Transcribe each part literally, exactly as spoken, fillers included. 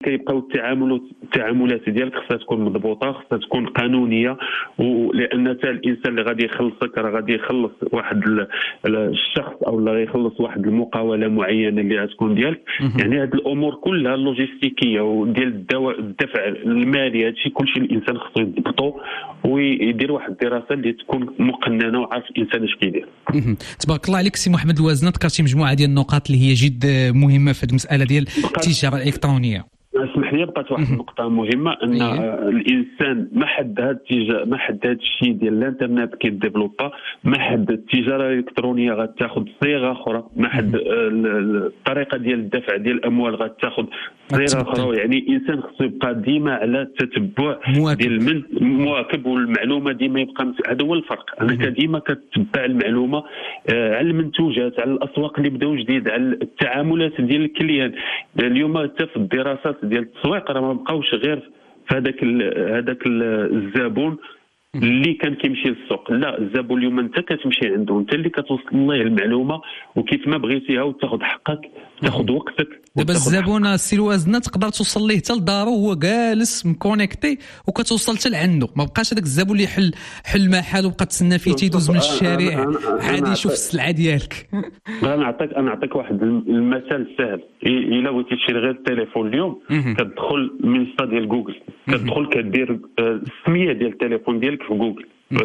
كيبقاو التعاملات التعاملات ديالك خصها تكون مضبوطه، خصها تكون قانونيه، ولان حتى الانسان اللي غادي يخلصك راه غادي يخلص واحد الشخص او اللي غيخلص واحد المقاوله معينه اللي غتكون ديالك. يعني هذه الامور كلها اللوجستيكيه وديال الدفع المالي هادشي كلشي الانسان خصو يضبطو ويدير واحد الدراسه اللي تكون مقننه وعارف الانسان اش كيدير. تبارك الله عليك سي محمد الوازنه، ذكرتي مجموعه ديال النقاط اللي هي جد مهمه في المساله ديال التجاره الالكترونيه. اسمح لي بقات واحد النقطه مهمه ان إيه؟ الانسان ما حد هذا التجاره ما حد هذا الشيء ديال الانترنت كيديفلوبا، ما حد التجاره الالكترونيه غتاخذ صيغه اخرى، ما حد الطريقه ديال الدفع ديال الاموال غتاخذ صيغه اخرى. يعني الانسان خصو يبقى ديما على التتبع ديال من مواكب، والمعلومه ديما يبقى. هذا هو الفرق، انك ديما كتتبع المعلومه على المنتوجات، على الاسواق اللي بداو جديد، على التعاملات ديال الكليان. اليوم حتى في الدراسات ديال التسويق راه ما بقاوش غير في هذاك هذاك الزبون اللي كان كيمشي للسوق، لا، الزبون اليوم انت كتمشي عنده، انت اللي كتوصل ليه المعلومه وكيف ما بغيتيها وتاخذ حقك، تاخذ وقتك. دابا الزبون السي الوازنه تقدر توصل ليه حتى لدارو وهو جالس مكونيكتي وكتوصل حتى لعنده، ما بقاش هذاك الزبون اللي يحل حل محل وبقى تسنى فيه تيدوز من الشارع عادي يشوف السلعه ديالك. انا نعطيك انا نعطيك واحد المثال سهل. الا بغيتي تشري غير التليفون اليوم كتدخل منصه ديال جوجل، كتدخل كدير السميه ديال التليفون ديالك في جوجل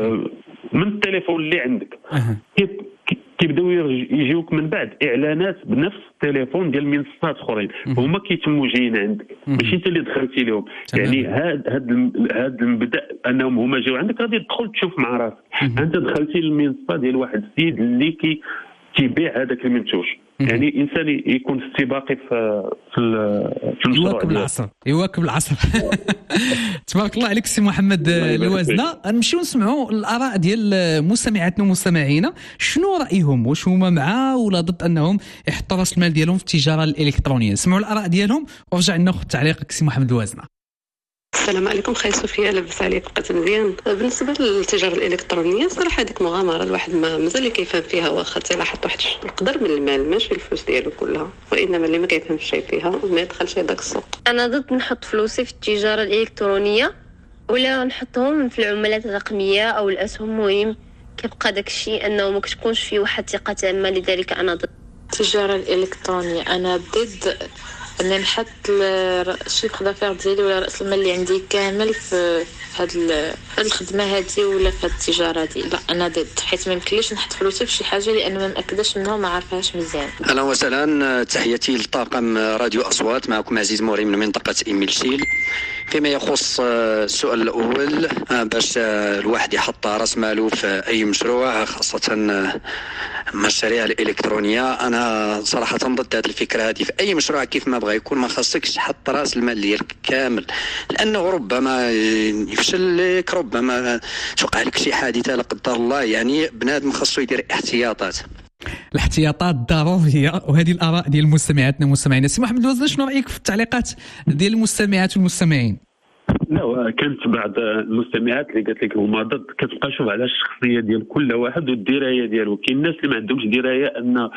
من التليفون اللي عندك. كيبداو يجيوك من بعد اعلانات بنفس التليفون ديال منصات اخرين، هما كيتموا جايين عندك، ماشي انت اللي دخلتي لهم. يعني هذا هذا هذا المبدا انهم هما جاو عندك، غادي تدخل تشوف مع راسك. انت دخلتي للمنصه ديال واحد السيد اللي كي كيبيع هذاك المنتوج. يعني الانسان يكون استباقي في في المشروع، يواكب العصر يواكب العصر. تبارك الله عليك سي محمد الوازنه. نمشيو نسمعوا الاراء ديال مستمعاتنا ومستمعينا، شنو رايهم؟ واش هما مع ولا ضد انهم يحطوا راس المال ديالهم في التجاره الالكترونيه؟ سمعوا الاراء ديالهم ورجع ناخذ تعليقك سي محمد الوازنه. السلام عليكم، خاي صوفيا، لاباس عليك؟ بقيت مزيان. بالنسبه للتجاره الالكترونيه صراحه هذيك مغامره، الواحد ما مازال اللي كيفهم فيها، واخا تيلا حط واحد القدر من المال ماشي الفلوس ديالو كلها، وانما اللي ما كيفهمش شي فيها ما يدخلش هذاك السوق. انا ضد نحط فلوسي في التجاره الالكترونيه ولا نحطهم في العملات الرقميه او الاسهم. المهم كيبقى داك الشيء انه ما كتكونش فيه واحد ثقه تامه، لذلك انا ضد التجاره الالكترونيه. انا ضد أن نحط الشيفر دافير ديالي ولا رأس المال اللي عندي كامل في هاد الخدمة هادي ولا في هاد التجارة دي. لا، أنا ضد، حيث ما يمكنليش نحط فلوسي في شي حاجة لأن ما مأكداش منها وما عارفاهاش مزيان. أهلا وسهلا، تحياتي لطاقم راديو أصوات، معكم عزيز موري من منطقة إيميلشيل. فيما يخص السؤال الأول، باش الواحد يحط رأس ماله في أي مشروع خاصة المشاريع الإلكترونية، أنا صراحة ضد هذه الفكرة هذه. في أي مشروع كيف ما بغى يكون ما خاصكش تحط رأس المال ديالك كامل، لأنه ربما يفشل لك، ربما توقع لك شي حادثة لا قدر الله. يعني بنادم خاصو يدير احتياطات. الاحتياطات ضروريه، وهذه الاراء ديال المستمعاتنا والمستمعين. سي محمد الوازنه، شنو رايك في التعليقات ديال المستمعات والمستمعين؟ لا، كانت بعض المستمعات اللي قالت لك هما ضد. كتبقى شوف على الشخصيه ديال كل واحد والدرايه ديالو. كاين الناس اللي ما عندهمش درايه ان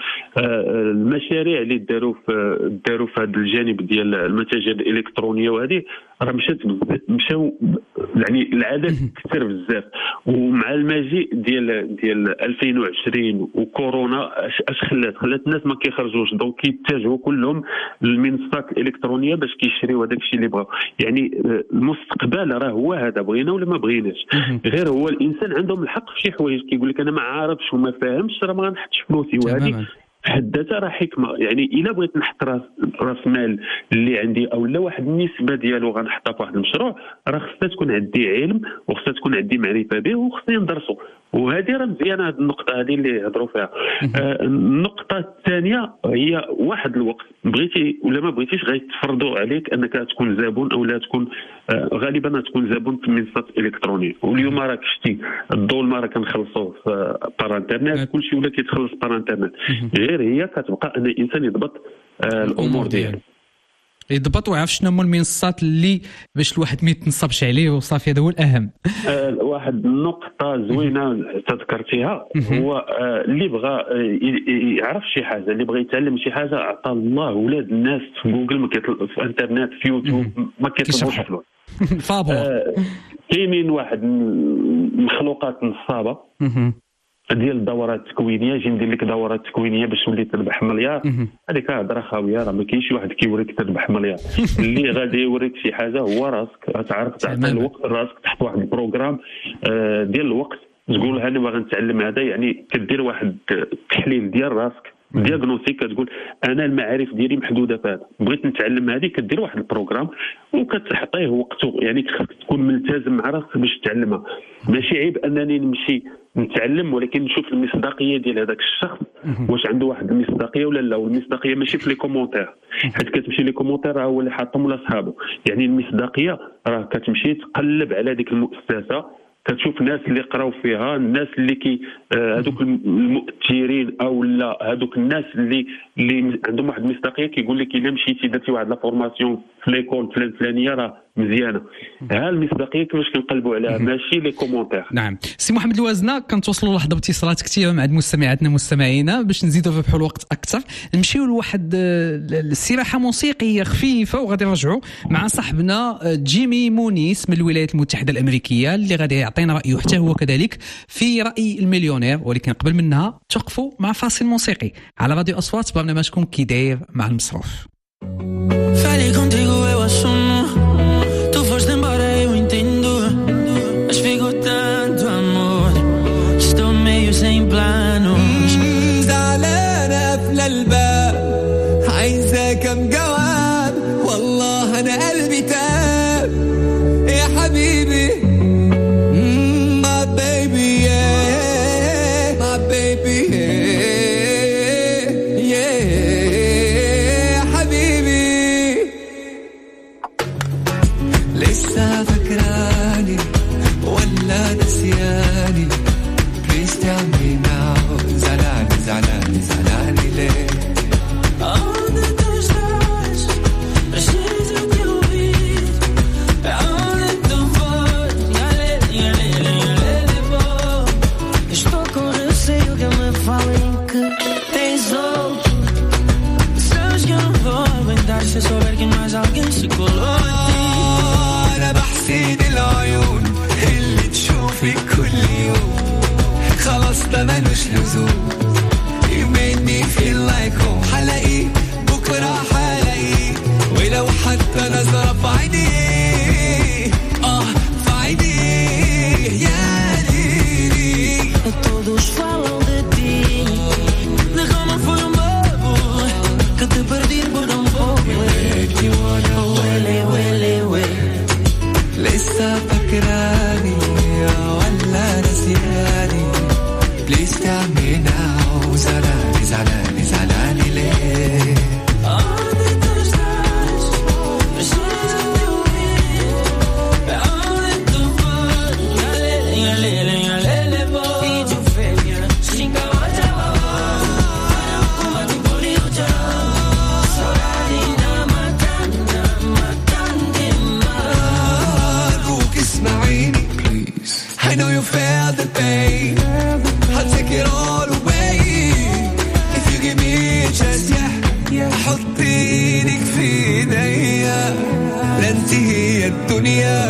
المشاريع اللي داروا في داروا في هذا الجانب ديال المتاجر الالكترونيه وهذه راه مشات مشاو، يعني العدد كثر بزاف. ومع المجيء ديال ديال ألفين وعشرين وكورونا اش خلات خلات الناس ما كيخرجوش، دونك كيتجهوا كلهم للمنصات الالكترونيه باش كيشريوا هذاك الشيء اللي بغاو. يعني المستقبل راه هو هذا، بغينا ولا ما بغيناش. غير هو الانسان عندهم الحق في شي حوايج، كيقول لك انا ما عارفش وما فاهمش راه ما غنحطش فلوسي. وهذه حدتها راه حكمه. يعني الا بغيت نحط راس راس مال اللي عندي او لا واحد النسبه ديالو غنحطها في واحد المشروع، راه خصها تكون عندي علم وخصها تكون عندي معرفه به وخصني ندرسو. وهذه راه مزيانه هذه النقطه هذه اللي هضروا فيها. آه النقطه الثانيه هي واحد الوقت بغيتي ولا ما بغيتيش غيتفرضوا عليك انك تكون زبون او لا تكون، آه غالبا تكون زبون في المنصات الالكترونيه. واليوم راك شتي الضوء ما راه كنخلصوه في بار انترنت، كلشي ولا كيتخلص بار انترنت. غير هي كتبقى ان الانسان يضبط آه الامور ديالو. يضبط ويعرف شنو هما المنصات اللي باش الواحد ما يتنصبش عليه وصافي. هذا هو الاهم. آه واحد النقطه زوينه تذكرتيها هو آه اللي بغى يعرف شي حاجه، اللي بغى يتعلم شي حاجه عطى الله ولاد الناس في جوجل، ما كيطلب في انترنت في يوتيوب ما كيطلبوش فلوس. فابور آه كاينين واحد المخلوقات نصابه ديال الدورات التكوينيه، جي ندير لك دورات تكوينيه باش تولي تربح مليار. هذيك هضره خاويه، راه ما كاينش شي واحد كيوريك تربح مليار. اللي غادي يوريك شي حاجه هو راسك، تعرف تعطي الوقت لراسك تحط واحد البروغرام آه ديال الوقت، تقول لها انا باغي نتعلم هذا، يعني كدير واحد التحليل ديال راسك دياغنوستيك، كتقول انا المعارف ديالي محدوده في هذا، بغيت نتعلم هذه، كدير واحد البروغرام وكتعطيه وقته، يعني خصك تكون ملتزم مع راسك باش تتعلمها. ماشي عيب انني نمشي نتعلم، ولكن نشوف المصداقيه ديال هذاك الشخص، واش عنده واحد المصداقيه ولا لا. والمصداقيه ماشي في لي كومونتير، حيت كتمشي لي كومونتير راه هو اللي حاطهم ولا صحابه، يعني المصداقيه راه كتمشي تقلب على ديك المؤسسه، كتشوف الناس اللي قراو فيها، الناس اللي كي هذوك المؤثرين او لا هذوك الناس اللي اللي عندهم واحد المصداقيه، كيقول لك الا مشيتي درتي واحد لا فورماسيون في ليكول فلان فلانيه راه مزيانه. ها المصداقيه كيفاش كنقلبوا عليها، ماشي لي كومونتير. نعم سي محمد الوازنه، كنتوصلوا لحظه باتصالات كثيره مع مستمعاتنا مستمعينا باش نزيدوا في بحال الوقت اكثر. نمشيو لواحد الاستراحه موسيقيه خفيفه وغادي نرجعوا مع صاحبنا جيمي مونيس من الولايات المتحده الامريكيه اللي غادي يعطينا رايه حتى هو كذلك في راي المليونير. ولكن قبل منها توقفوا مع فاصل موسيقي على راديو اصوات، برنامجكم كي داير مع المصروف. Falei contigo, eu assumo. Tu foste embora, eu entendo. Mas ficou tanto amor. Estou meio sem planos. زعلانة قافلة الباب، عايزة كم جواب. والله أنا قلبي تاب يا حبيبي. My baby, yeah. My baby, yeah. Yeah. حبيبي لسه فاكراني ولا نسياني؟ Please tell me now. زعلاني زعلاني زعلاني ليه؟ Aonde tu estás? Preciso te ouvir. Aonde tu foi? Yale, yale, yale, levou. Estou com receio que me falem que tens outro. Sabes que eu não vou aguentar se souber que mais alguém se colou em ti. أنا بحسد العيون اللي تشوفك كل يوم، خلاص ده ملوش لزوم. You made me feel like home. حلاقي بكرة حلاقي، ولو حتى نظرة في عيني، آه في عيني يا ليلي. Todos falam de ti. Derrama foi um bobo que te perdi por tão pouco. Huele, huele, huele. لسه فاكراني ولا نسياني؟ Please tell me now. زعلاني زعلاني زعلاني ليه؟ Aonde tu estás? Preciso te ouvir. Aonde tu foi? Yale, yale, yale, levou. E tu feia, cinco horas de amor. Uma de polícia. Sorarina matanda, matanda demais. أرجوك اسمعيني please. I know you feel the pain. I'll take it all away if you give me a chance. Yeah, حط ايدك في ايديا، لا انت هي الدنيا.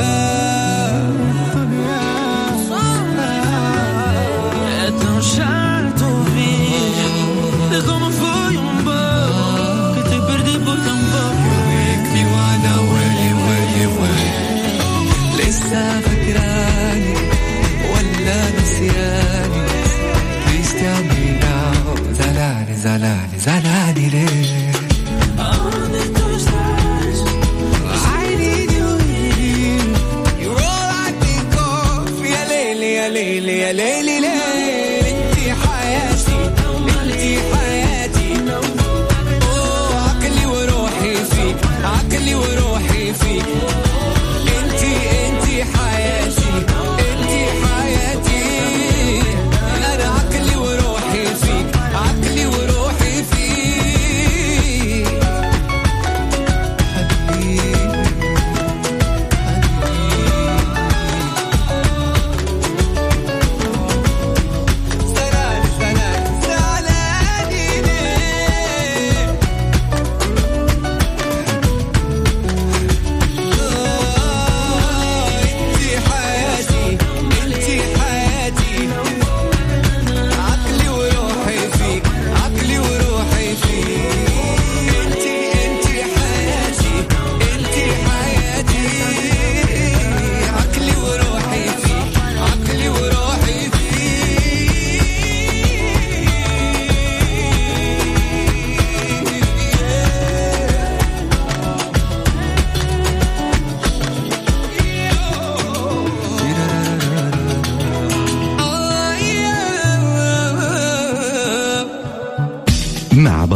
É tão chato ouvir de como foi um bobo que te perdi por tão pouco. Make me wanna wait, wait, wait. لسه فاكراني ولا نسياني؟ Please tell me now. زعلاني زعلاني زعلاني ليه؟ Aonde tu estás? I need you here. You're all I think of. يا ليلي يا ليلي يا ليلي ليل. انتي حياتي انتي حياتي. اوه عقلي وروحي فيك، عقلي وروحي فيك. انتي انتي حياتي انتي حياتي. انا عقلي وروحي فيك، عقلي وروحي فيك.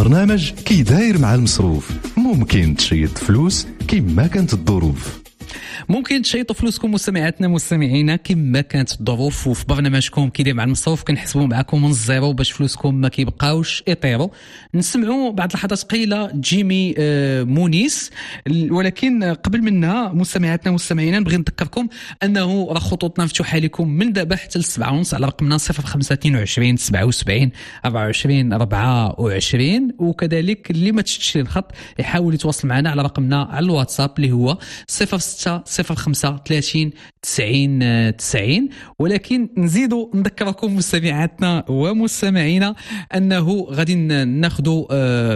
برنامج كي داير مع المصروف. ممكن تشيط فلوس كيما كانت الظروف. ممكن تشيطوا فلوسكم مستمعاتنا مستمعينا كما كانت الظروف، وفي برنامجكم كيدير مع المصروف كنحسبوا معكم من الزيرو باش فلوسكم ما كيبقاوش يطيروا. نسمعوا بعد لحظات قليله جيمي مونيس، ولكن قبل منها مستمعاتنا مستمعينا نبغي نذكركم انه راه خطوطنا مفتوحه لكم من دابا حتى للسبعة ونص على رقمنا صفر خمسة اثنين وعشرين سبعة وسبعين أربعة وعشرين أربعة وعشرين، وكذلك اللي ما تشتش الخط يحاول يتواصل معنا على رقمنا على الواتساب اللي هو صفر ستة صفر خمسة ثلاثين تسعين تسعين. ولكن نزيدوا نذكركم مستمعاتنا ومستمعينا انه غادي ناخذوا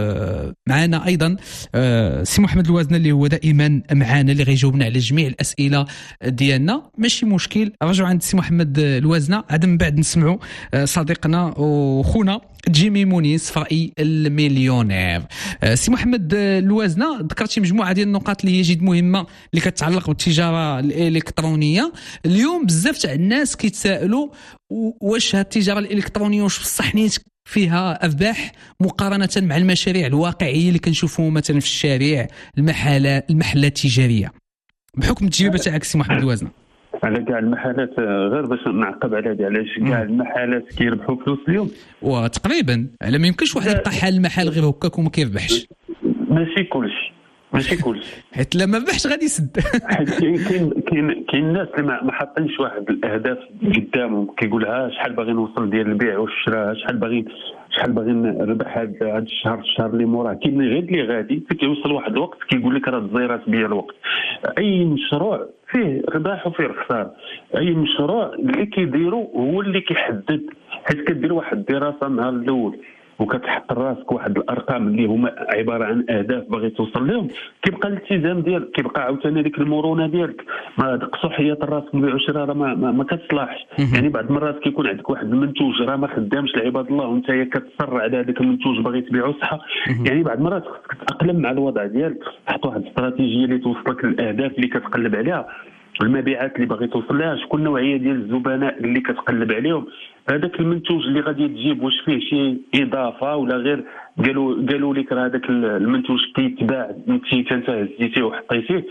معنا ايضا سي محمد الوازنه اللي هو دائما معنا اللي غيجاوبنا على جميع الاسئله ديالنا. ماشي مشكل، رجعوا عند سي محمد الوازنه عاد من بعد نسمعوا صديقنا وخونا جيمي مونيس في رأي المليونير. سي محمد الوازنه ذكرتي مجموعه ديال النقاط اللي هي جد مهمه اللي كتعلق بالتجاره الالكترونيه. اليوم بزاف تاع الناس كيتسائلوا واش هذه التجاره الالكترونيه واش بصح نيت فيها ارباح مقارنه مع المشاريع الواقعيه اللي كنشوفوها مثلا في الشارع، المحلات المحلات التجاريه. بحكم التجربه تاعك سي محمد الوازنه على كاع المحلات، غير باش نعقب على هذه، علاش كاع المحلات كيربحوا فلوس اليوم؟ وتقريبا على ما يمكنش واحد يبقى حال المحل غير هكاك وما كيربحش. ماشي كلشي ماشي كلشي حيت لما ربحش غادي يسد. كاين كاين كاين الناس اللي ما حاطينش واحد الاهداف قدامهم، كيقول ها شحال باغي نوصل ديال البيع والشراء، شحال باغي شحال باغي نربح هذا هذا الشهر الشهر اللي موراه. كاين غير اللي غادي كيوصل واحد الوقت كيقول لك راه تزيرات بيا الوقت. اي مشروع فيه رباح وفيه خساره، اي مشروع اللي كيديروا هو اللي كيحدد، حيت كدير واحد الدراسه النهار الاول وكتحط راسك واحد الارقام اللي هما عباره عن اهداف باغي توصل لهم، كيبقى الالتزام ديالك، كيبقى عاوتاني ديك المرونه ديالك. ما قصحيه راسك بيع وشراء راه ما, ما, ما كتصلاحش. يعني بعض المرات كيكون عندك واحد المنتوج راه ما خدامش لعباد الله وانت كتصر على هذاك المنتوج باغي تبيعو صحه. يعني بعض المرات خصك تتاقلم مع الوضع ديالك، تحط واحد الاستراتيجيه اللي توصلك للاهداف اللي كتقلب عليها، المبيعات اللي باغي توصل لها، شكون النوعيه ديال الزبناء اللي كتقلب عليهم، هذاك المنتوج اللي غادي تجيب واش فيه شي اضافه ولا غير قالوا قالوا لك راه هذاك المنتوج كيتباع انت انت هزيتيه وحطيتيه.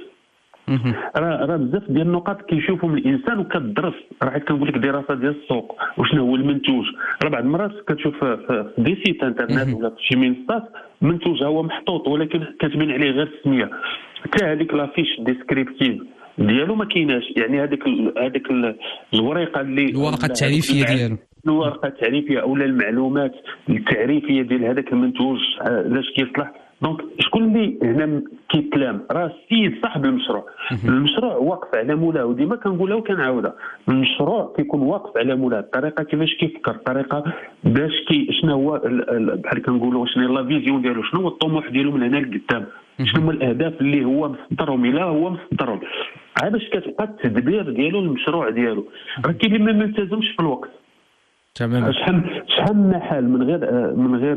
راه راه بزاف ديال النقاط كيشوفهم الانسان وكتدرس. راه حيت كنقول لك دراسه ديال السوق وشنو هو المنتوج. راه بعض المرات كتشوف في دي سيت انترنت ولا في شي منصات منتوج هو محطوط ولكن كاتبين عليه غير السميه، حتى هذيك لافيش ديسكريبتيف ديالو ما كايناش. يعني هذيك هذيك الورقه اللي الورقه التعريفيه ديالو، الورقه التعريفيه او المعلومات التعريفيه ديال هذاك المنتوج علاش كيصلح. دونك شكون اللي هنا كيتلام؟ راه السيد صاحب المشروع. المشروع واقف على مولاه، وديما كنقولها وكنعاودها، المشروع كيكون واقف على مولاه، الطريقه كيفاش كيفكر، الطريقه باش كي شنو هو بحال كنقولوا شنو هي لا فيزيون ديالو، شنو هو الطموح ديالو من هنا لقدام، شنو هما الاهداف اللي هو مسطرهم الا هو مسطرهم، عاد باش كتبقى التدبير ديالو المشروع ديالو. راه كاين اللي ما ملتزمش في الوقت. تمام. شحال شحال محل من غير من غير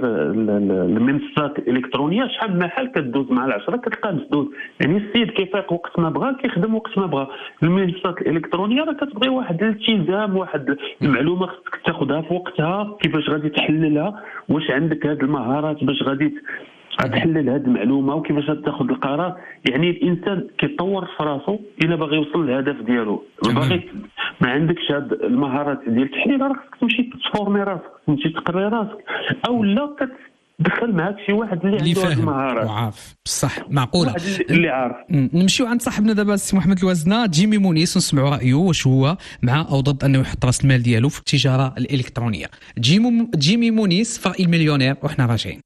المنصات الالكترونيه، شحال محل كدوز مع العشره كتلقى مسدود. يعني السيد كيفيق وقت ما بغى كيخدم وقت ما بغى. المنصات الالكترونيه راه كتبغي واحد الالتزام، واحد المعلومه خصك تاخذها في وقتها، كيفاش غادي تحللها، واش عندك هذه المهارات باش غادي تحلل هذه المعلومه وكيفاش تاخذ القرار. يعني الانسان كيطور في راسو الا باغي يوصل للهدف ديالو. باغي ما عندكش هذه المهارات ديال التحليل راه خصك تمشي تفورمي راسك، تمشي تقري راسك، او لا كتدخل معاك شي واحد اللي عنده هذه المهارات وعارف بصح معقوله اللي عارف. نمشيو عند صاحبنا دابا السي محمد الوازنه جيمي مونيس ونسمعوا رايه واش هو مع او ضد انه يحط راس المال ديالو في التجاره الالكترونيه. جيمي جيمي مونيس في رأي المليونير وحنا راجعين.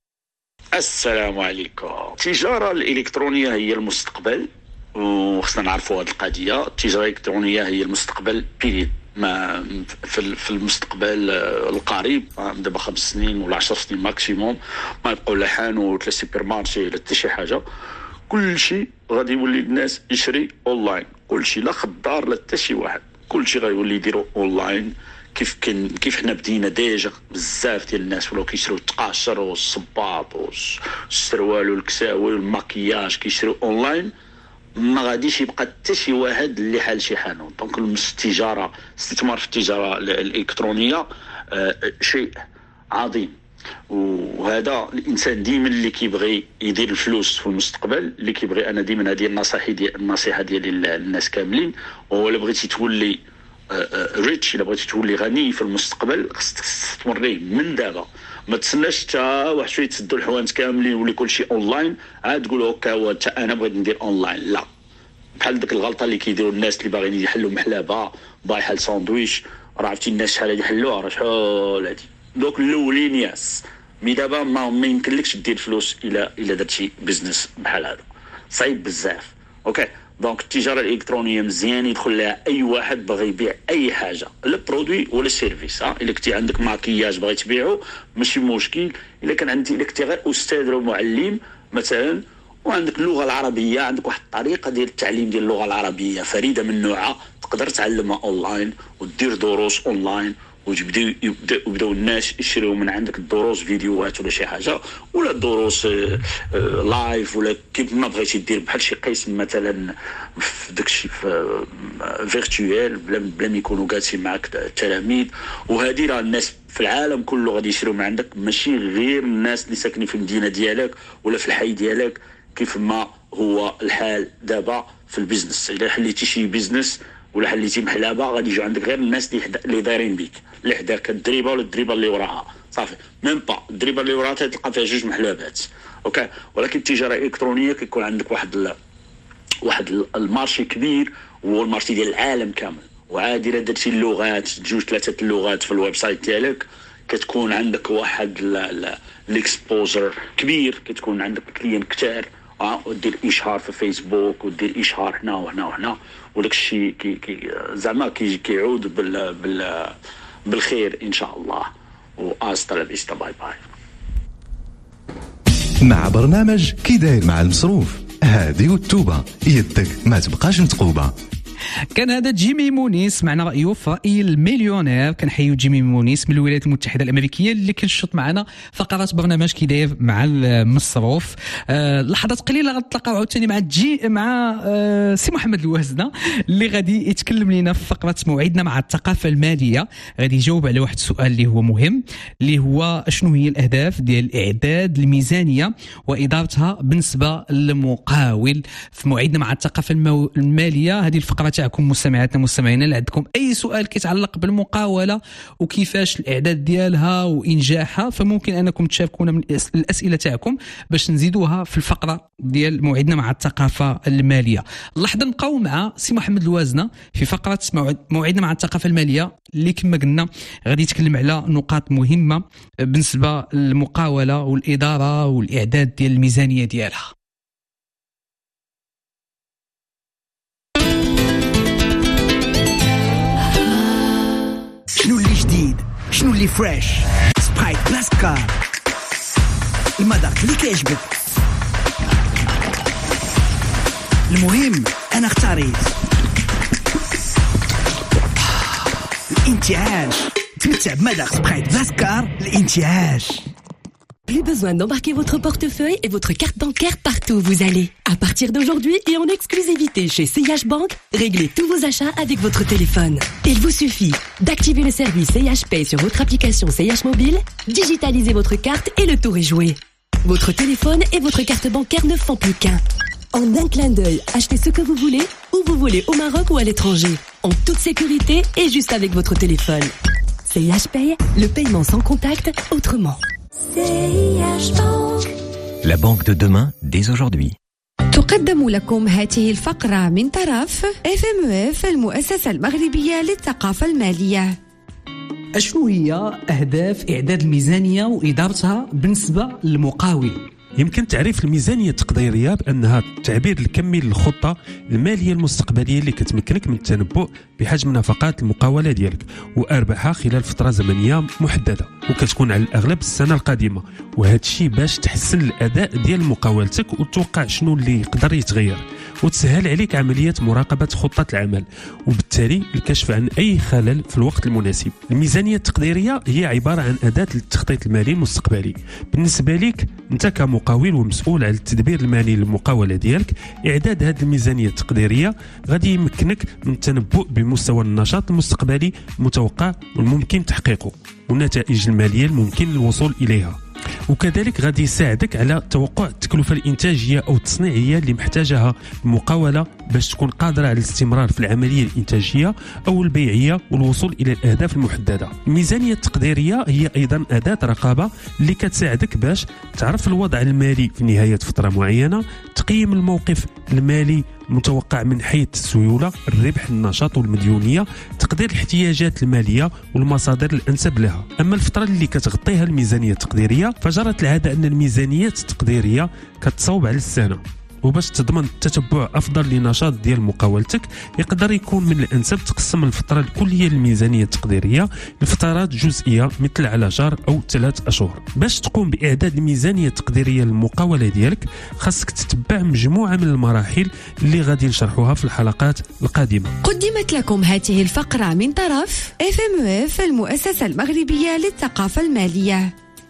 السلام عليكم. التجارة الإلكترونية هي المستقبل وخصنا نعرفوا هذه القضية. التجارة الإلكترونية هي المستقبل بيريد، ما في المستقبل القريب دابا خمس سنين ولا عشر سنين ماكسيموم ما يبقوا لا حانوت لا سوبر مارشي لا حتى شي حاجة. كل شيء غادي يولي الناس يشري أونلاين، كل شيء لا خضار لا حتى شي واحد، كل شيء غيولي يديروا أونلاين. كيف كن كيف حنا بدينا ديجا بزاف ديال الناس ولاو كيشريو التقاشر والصباط والسروال والكساوي والماكياج كيشريو اونلاين. ما غاديش يبقى حتى شي واحد اللي حال شي حانوت. دونك التجاره، الاستثمار في التجاره الالكترونيه آه شيء عظيم وهذا الانسان ديما اللي كيبغي يدير الفلوس في المستقبل، اللي كيبغي، انا ديما هذه النصيحه ديال النصيحه ديالي للناس كاملين، وهو الا بغيتي تولي ريتش، الا بغيتي تولي غني في المستقبل خصك تمريه من دابا. ما تسناش حتى واحد شويه تسدوا الحوانت كاملين ولا كلشي اونلاين عاد تقول اوكي هو انا بغيت ندير اونلاين. لا، بحال ديك الغلطه اللي كيديروا الناس اللي باغيين يحلوا محلابه بايحه الساندويش، راه عرفتي الناس شحال هادي حلوها، راه شحال هادي دوك الاولين ياس. مي دابا ما, ما يمكنلكش دير فلوس الا الا درتي بزنس بحال هذا، صعيب بزاف. اوكي دونك التجاره الالكترونيه مزيان يدخل لها اي واحد باغي يبيع اي حاجه، لا برودوي ولا سيرفيس. ها الا كنتي عندك ماكياج باغي تبيعو ماشي مشكل، الا كان عندي الا كنتي غير استاذ ولا معلم مثلا وعندك اللغه العربيه، عندك واحد الطريقه ديال التعليم ديال اللغه العربيه فريده من نوعها، تقدر تعلمها اونلاين ودير دروس اونلاين ويبداو يبداو الناس يشريو من عندك الدروس فيديوهات ولا شي حاجه، ولا دروس لايف، ولا كيف ما بغيتي دير بحال شي قسم مثلا في داكشي فيرتوال بلا بلا ما يكونوا جالسين معك التلاميذ. وهذه راه الناس في العالم كله غادي يشريو من عندك، ماشي غير الناس اللي ساكنين في المدينه ديالك ولا في الحي ديالك كيف ما هو الحال دابا في البيزنس. الا حليتي شي بيزنس ولا حليتي محلابه غادي يجوا عندك غير الناس اللي اللي دايرين بيك، اللي حداك الدريبه ولا الدريبه اللي وراها صافي، ميم با الدريبه اللي وراها تلقى فيها جوج محلابات. اوكي ولكن التجاره الالكترونيه كيكون عندك واحد ال... واحد المارشي كبير، وهو المارشي ديال العالم كامل. وعادي الا درتي اللغات جوج ثلاثه اللغات في الويب سايت ديالك كتكون عندك واحد الاكسبوزر كبير، كتكون عندك كليان كثار، اه ودير اشهار في فيسبوك ودير اشهار هنا وهنا وهنا، وداك الشيء كي كي زعما كي كيعود بال بال بالخير ان شاء الله. واستا لا فيستا، باي باي. مع برنامج كي داير مع المصروف، هادي والتوبه يدك ما تبقاش متقوبه. كان هذا جيمي مونيس معنا رأيه في رأي المليونير. كنحيو جيمي مونيس من الولايات المتحدة الأمريكية اللي كنشط معنا فقرات برنامج كي داير مع المصروف. أه لحظات قليلة غنتلاقاو عاوتاني مع جي مع أه سي محمد الوازنة اللي غادي يتكلم لنا في فقرة موعدنا مع الثقافة المالية. غادي يجاوب على واحد السؤال اللي هو مهم، اللي هو شنو هي الأهداف ديال إعداد الميزانية وإدارتها بالنسبة للمقاول. في موعدنا مع الثقافة المالية هذه الفقرة تاعكم مستمعاتنا مستمعينا، اللي عندكم اي سؤال كيتعلق بالمقاوله وكيفاش الاعداد ديالها وانجاحها فممكن انكم تشاركونا من الاسئله تاعكم باش نزيدوها في الفقره ديال موعدنا مع الثقافه الماليه. اللحظه نبقاو مع سي محمد الوازنه في فقره موعدنا مع الثقافه الماليه اللي كما قلنا غادي يتكلم على نقاط مهمه بالنسبه للمقاوله والاداره والاعداد ديال الميزانيه ديالها. شنو اللي جديد، شنو اللي فريش؟ سبرايت بلاسكار، المذاق اللي كيعجبك. المهم انا اختاريت الانتعاش. تمتع بمذاق سبرايت بلاسكار، الانتعاش. Plus besoin d'embarquer votre portefeuille et votre carte bancaire partout où vous allez. À partir d'aujourd'hui et en exclusivité chez C H Bank, réglez tous vos achats avec votre téléphone. Il vous suffit d'activer le service C H Pay sur votre application C H Mobile, digitalisez votre carte et le tour est joué. Votre téléphone et votre carte bancaire ne font plus qu'un. En un clin d'œil, achetez ce que vous voulez, où vous voulez, au Maroc ou à l'étranger, en toute sécurité et juste avec votre téléphone. C H Pay, le paiement sans contact, autrement. La banque de demain, dès aujourd'hui. تقدم لكم هذه الفقرة من طرف إف إم إف المؤسسة المغربية للثقافة المالية. أشنو هي أهداف إعداد الميزانية وإدارتها بالنسبة للمقاول؟ يمكن تعريف الميزانية التقديرية بأنها التعبير الكمي للخطة المالية المستقبلية اللي كتمكنك من التنبؤ بحجم نفقات المقاولة ديالك وأرباحها خلال فترة زمنية محددة، وكتكون على الأغلب السنة القادمة. وهذا الشيء باش تحسن الأداء ديال مقاولتك وتوقع شنو اللي يقدر يتغير. وتسهل عليك عملية مراقبة خطة العمل وبالتالي الكشف عن أي خلل في الوقت المناسب. الميزانية التقديرية هي عبارة عن أداة للتخطيط المالي المستقبلي. بالنسبة لك أنت كمقاول ومسؤول على التدبير المالي للمقاولة ديالك، إعداد هذه الميزانية التقديرية غادي يمكنك من التنبؤ بمستوى النشاط المستقبلي المتوقع والممكن تحقيقه والنتائج المالية الممكن الوصول إليها، وكذلك غادي يساعدك على توقع التكلفة الإنتاجية أو التصنيعية اللي محتاجها المقاولة باش تكون قادرة على الاستمرار في العملية الإنتاجية أو البيعية والوصول إلى الأهداف المحددة. الميزانية التقديرية هي أيضا أداة رقابة اللي كتساعدك باش تعرف الوضع المالي في نهاية فترة معينة، تقييم الموقف المالي متوقع من حيث السيولة، الربح، النشاط والمديونية، تقدير الاحتياجات المالية والمصادر الأنسب لها. أما الفترة اللي كتغطيها الميزانية التقديرية فجرت العادة أن الميزانيات التقديرية كتصوب على السنة، وباش تضمن تتبع أفضل لنشاط ديال مقاولتك يقدر يكون من الأنسب تقسم الفترة الكلية للميزانية التقديرية لفترات جزئية مثل على شهر أو ثلاث أشهر. باش تقوم بإعداد الميزانية التقديرية للمقاولة ديالك خاصك تتبع مجموعة من المراحل اللي غادي نشرحوها في الحلقات القادمة. قدمت لكم هذه الفقرة من طرف اف ام اف المؤسسة المغربية للثقافة المالية.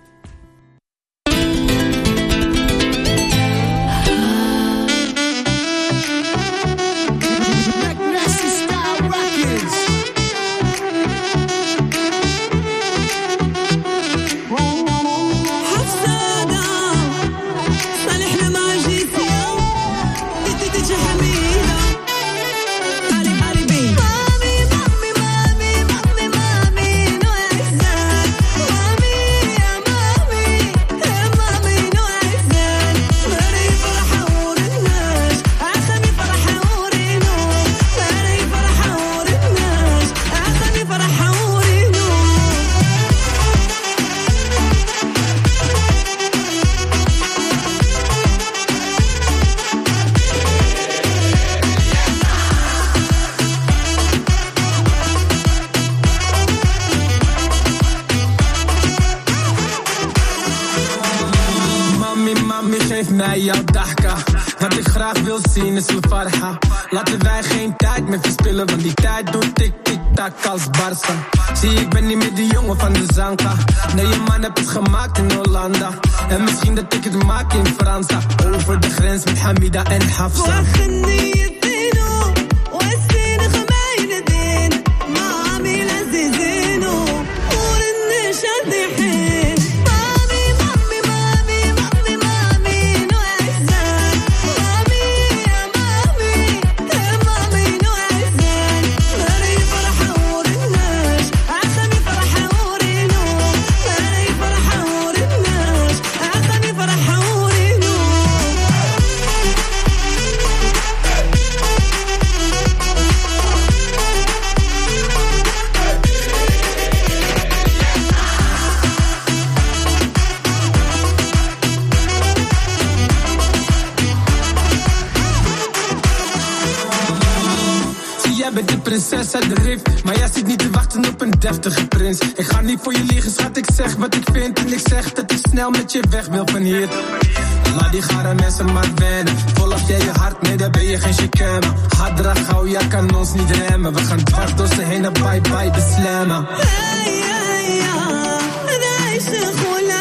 معايا الضحكة غادي graag wil zien is الفرحة. Laten wij geen tijd meer verspillen, want die tijd doet tik tik tak als Barca. Zie ik ben niet meer de jongen van de Zanka. Nee je man hebt het gemaakt in Hollanda. En misschien dat ik het maak in Fransa. Over de grens met Hamida en Hafsa. Prinses uit de rif, maar jij zit niet te wachten op een deftige prins. Ik ga niet voor je liegen, schat, ik zeg wat ik vind. En ik zeg dat ik snel met je weg wil van hier. Laat die gare mensen maar wennen. Volg jij je hart, nee, daar ben je geen chicane. Hadra gauw, jij kan ons niet remmen. We gaan dwars door ze heen en bye bye de slammen. Hey, hey, ja, daar is een goede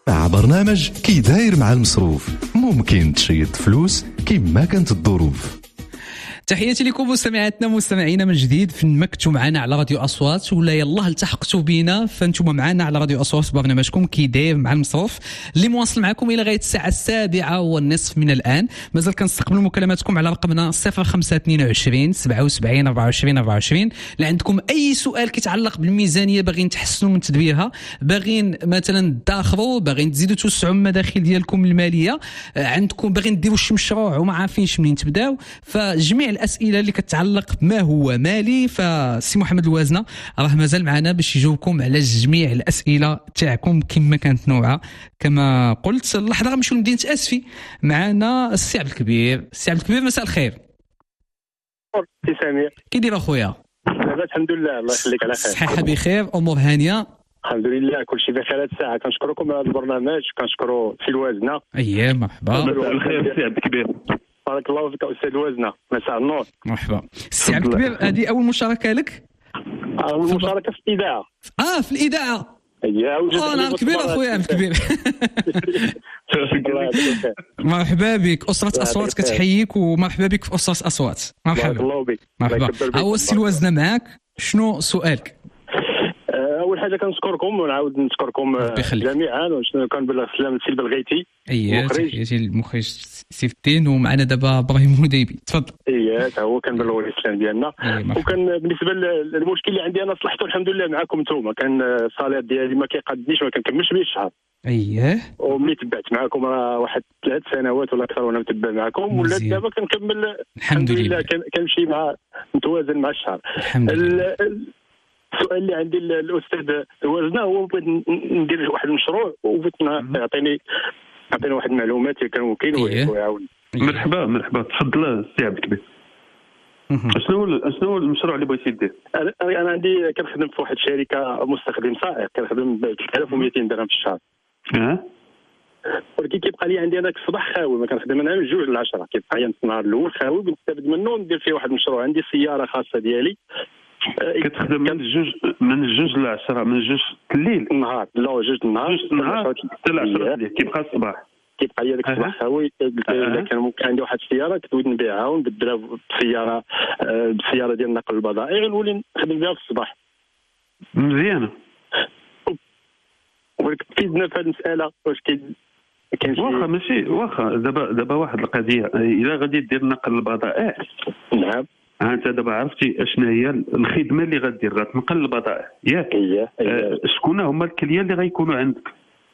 مع برنامج كي داير مع المصروف ممكن تشيد فلوس كيما كانت الظروف. تحياتي لكم مستمعاتنا مستمعينا من جديد فنمكتوا معنا على راديو اصوات ولا يلا التحقتوا بينا فانتم معنا على راديو اصوات برنامجكم كي داير مع المصروف اللي مواصل معكم الى غايه الساعه السابعه والنصف من الان. مازال كنستقبلوا مكالماتكم على رقمنا صفر خمسة اثنين وعشرين سبعة وسبعين أربعة وعشرين أربعة وعشرين. اللي عندكم اي سؤال كيتعلق بالميزانيه باغيين تحسنوا من تدبيرها باغيين مثلا تداخروا باغيين تزيدوا توسعوا المداخل ديالكم الماليه عندكم باغيين ديروا شي مشروع وما عارفينش منين تبداو فجميع الاسئله اللي كتعلق بما هو مالي فسي محمد الوازنه راه مازال معنا باش يجاوبكم على جميع الاسئله تاعكم كما كانت نوعها. كما قلت اللحظه غنمشيو لمدينه اسفي معنا السي عبد الكبير. السي عبد الكبير مساء الخير. سي سمير كي داير اخويا؟ لاباس الحمد لله الله يخليك على خير. صحه بخير امور هانيه الحمد لله كلشي بخير. هذه الساعه كنشكركم على هذا البرنامج كنشكروا سي الوازنه. اييه مرحبا. مساء الخير سي عبد الكبير. بارك الله فيك استاذ الوازنه مساء النور. مرحبا سي عبد الكبير. هذه اول مشاركه لك؟ اول مشاركه في الاذاعه. اه في الاذاعه. اييه اه انا كبير اخويا عبد الكبير. مرحبا بك اسره اصوات كتحييك ومرحبا بك في اسره اصوات. مرحبا. بارك الله بك. مرحبا. هو السي الوازنه معاك شنو سؤالك؟ اول حاجه كنشكركم ونعاود نشكركم جميعا وكنبلغ سلام السي البلغيتي. اييه تحياتي المخرج سيف الدين ومعنا دابا ابراهيم هديبي. تفضل. اييه تا هو كنبلغوا السلام ديالنا. وكان بالنسبه للمشكل اللي عندي انا صلحته الحمد لله معكم نتوما. كان الصالير ديالي ما كيقادنيش ما كنكملش به الشهر. اييه وملي تبعت معكم راه واحد ثلاث سنوات ولا اكثر وانا متبع معكم ولات دابا كنكمل الحمد لله كنمشي مع متوازن مع الشهر. الحمد لله. السؤال اللي عندي الاستاذ الوازنه هو بغيت ندير واحد المشروع وبغيت يعطيني يعطيني واحد المعلومات كان ممكن ويعاون. مرحبا مرحبا تفضل السي عبد الكبير. شنو شنو المشروع اللي بغيتي دير؟ انا عندي كنخدم في واحد الشركه مستخدم سائق كنخدم ب ثلاثة آلاف ومئتين درهم في الشهر. اه ولكن كيبقى لي عندي هذاك الصباح خاوي ما كنخدم انا من جوج لعشرة كيبقى لي النهار الاول خاوي بنستافد منه وندير فيه واحد المشروع. عندي سياره خاصه ديالي كتخدم من الجوج من الجوج لعشرة من الجوج الليل النهار لا جوج النهار جوج النهار حتى العشرة الليل كيبقى الصباح كيبقى لي داك الصباح خاوي. قلت الا كان ممكن عندي واحد السياره كنت بغيت نبيعها ونبدلها بسياره بسياره ديال نقل البضائع ونولي نخدم بها في الصباح. مزيانه. ولكن كيدنا في هذه المساله واش كاين واخا ماشي واخا دابا دابا واحد القضيه الا غادي دير نقل البضائع. نعم. ها انت دابا عرفتي اشنا هي الخدمه اللي غدير غتنقل البضائع ياك؟ اييه آه شكون هما الكليان اللي غيكونوا عندك؟